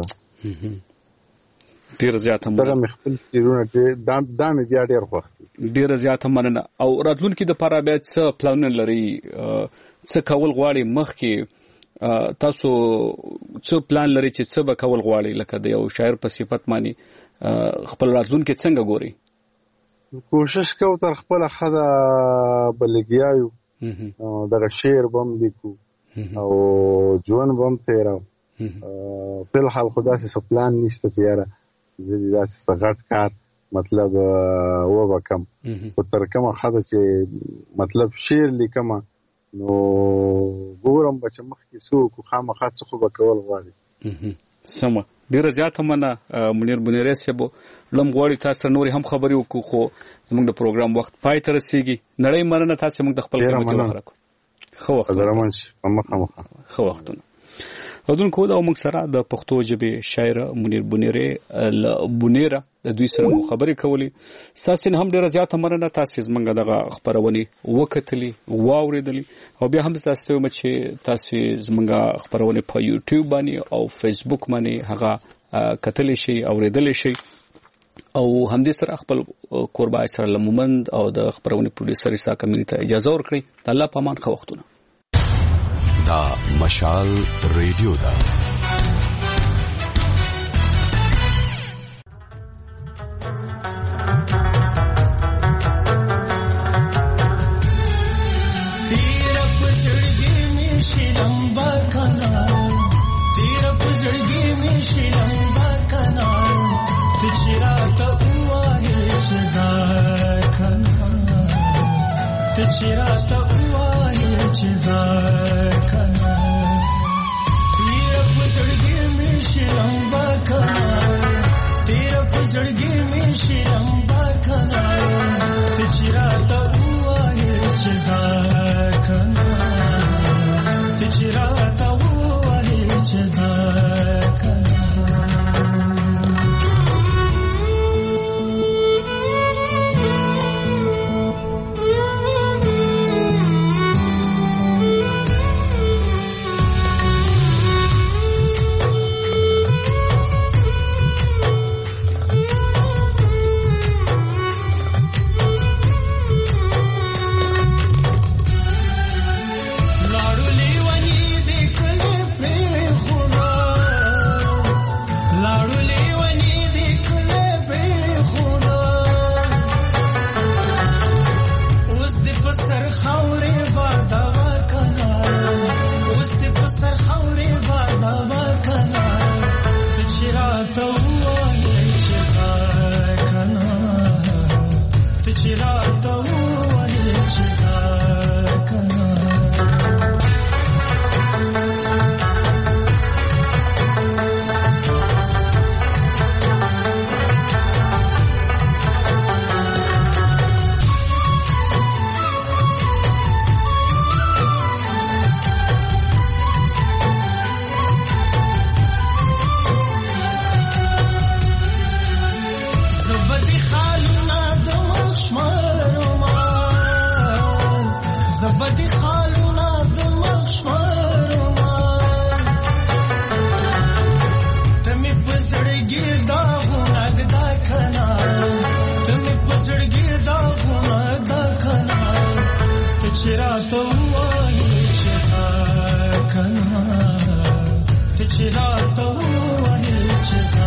ډیر زیاته مننه خپل شعرونه دا مې بیا ډیر خوښ ډیر زیاته مننه او راتلونکي د لپاره بیا څه پلانونه لري څه کول غواړي مخکې تاسو څه پلان لري چې څه به کول غواړي لکه د یو شاعر په صفت باندې خپل راتلونکي څنګه ګوري کوشش کوو تر خپل خدا بلګیاو دغه شعر بم لیکو او ژوند بم تیراو په حال خدا څه پلان نشته یاره زه داسې غټ کار مطلب وبکم او تر کومه خدا چې مطلب شعر لیکم نو ګورم چې مخکې څوک خامخا څه خو به کول غواړي سمه ډیره زیاته مننه منیر بنيري صاحب لم غواړي تاسو نور هم خبري وکړو خو زموږ د پروګرام وخت پای ته رسیږي نړۍ مننه تاسو موږ د خپل خدمت وکړو خو وخت خو وختونه ودون کو دا موږ سره د پښتو ژبې شاعر منیر بنيري بنيره د دوی سره خبرې کولې تاسو هم ډیره زیاته مننه تاسو زمونږ دغه خبرونه وکټلې واوریدلې او بیا هم تاسو ته چې تاسو زمونږ خبرونه په یوټیوب باندې او فیسبوک باندې هغه کتلی شي اوریدل شي او هم دې سره خپل قربای سره لمومند او د خبرونه پروډوسر اسا کمیټه اجازه ورکړي الله پامان خو وختونه دا مشال ریډیو دا خالنا د مخمر ما چراته وایې چې ځه کنه ته چراته وایې چې ځه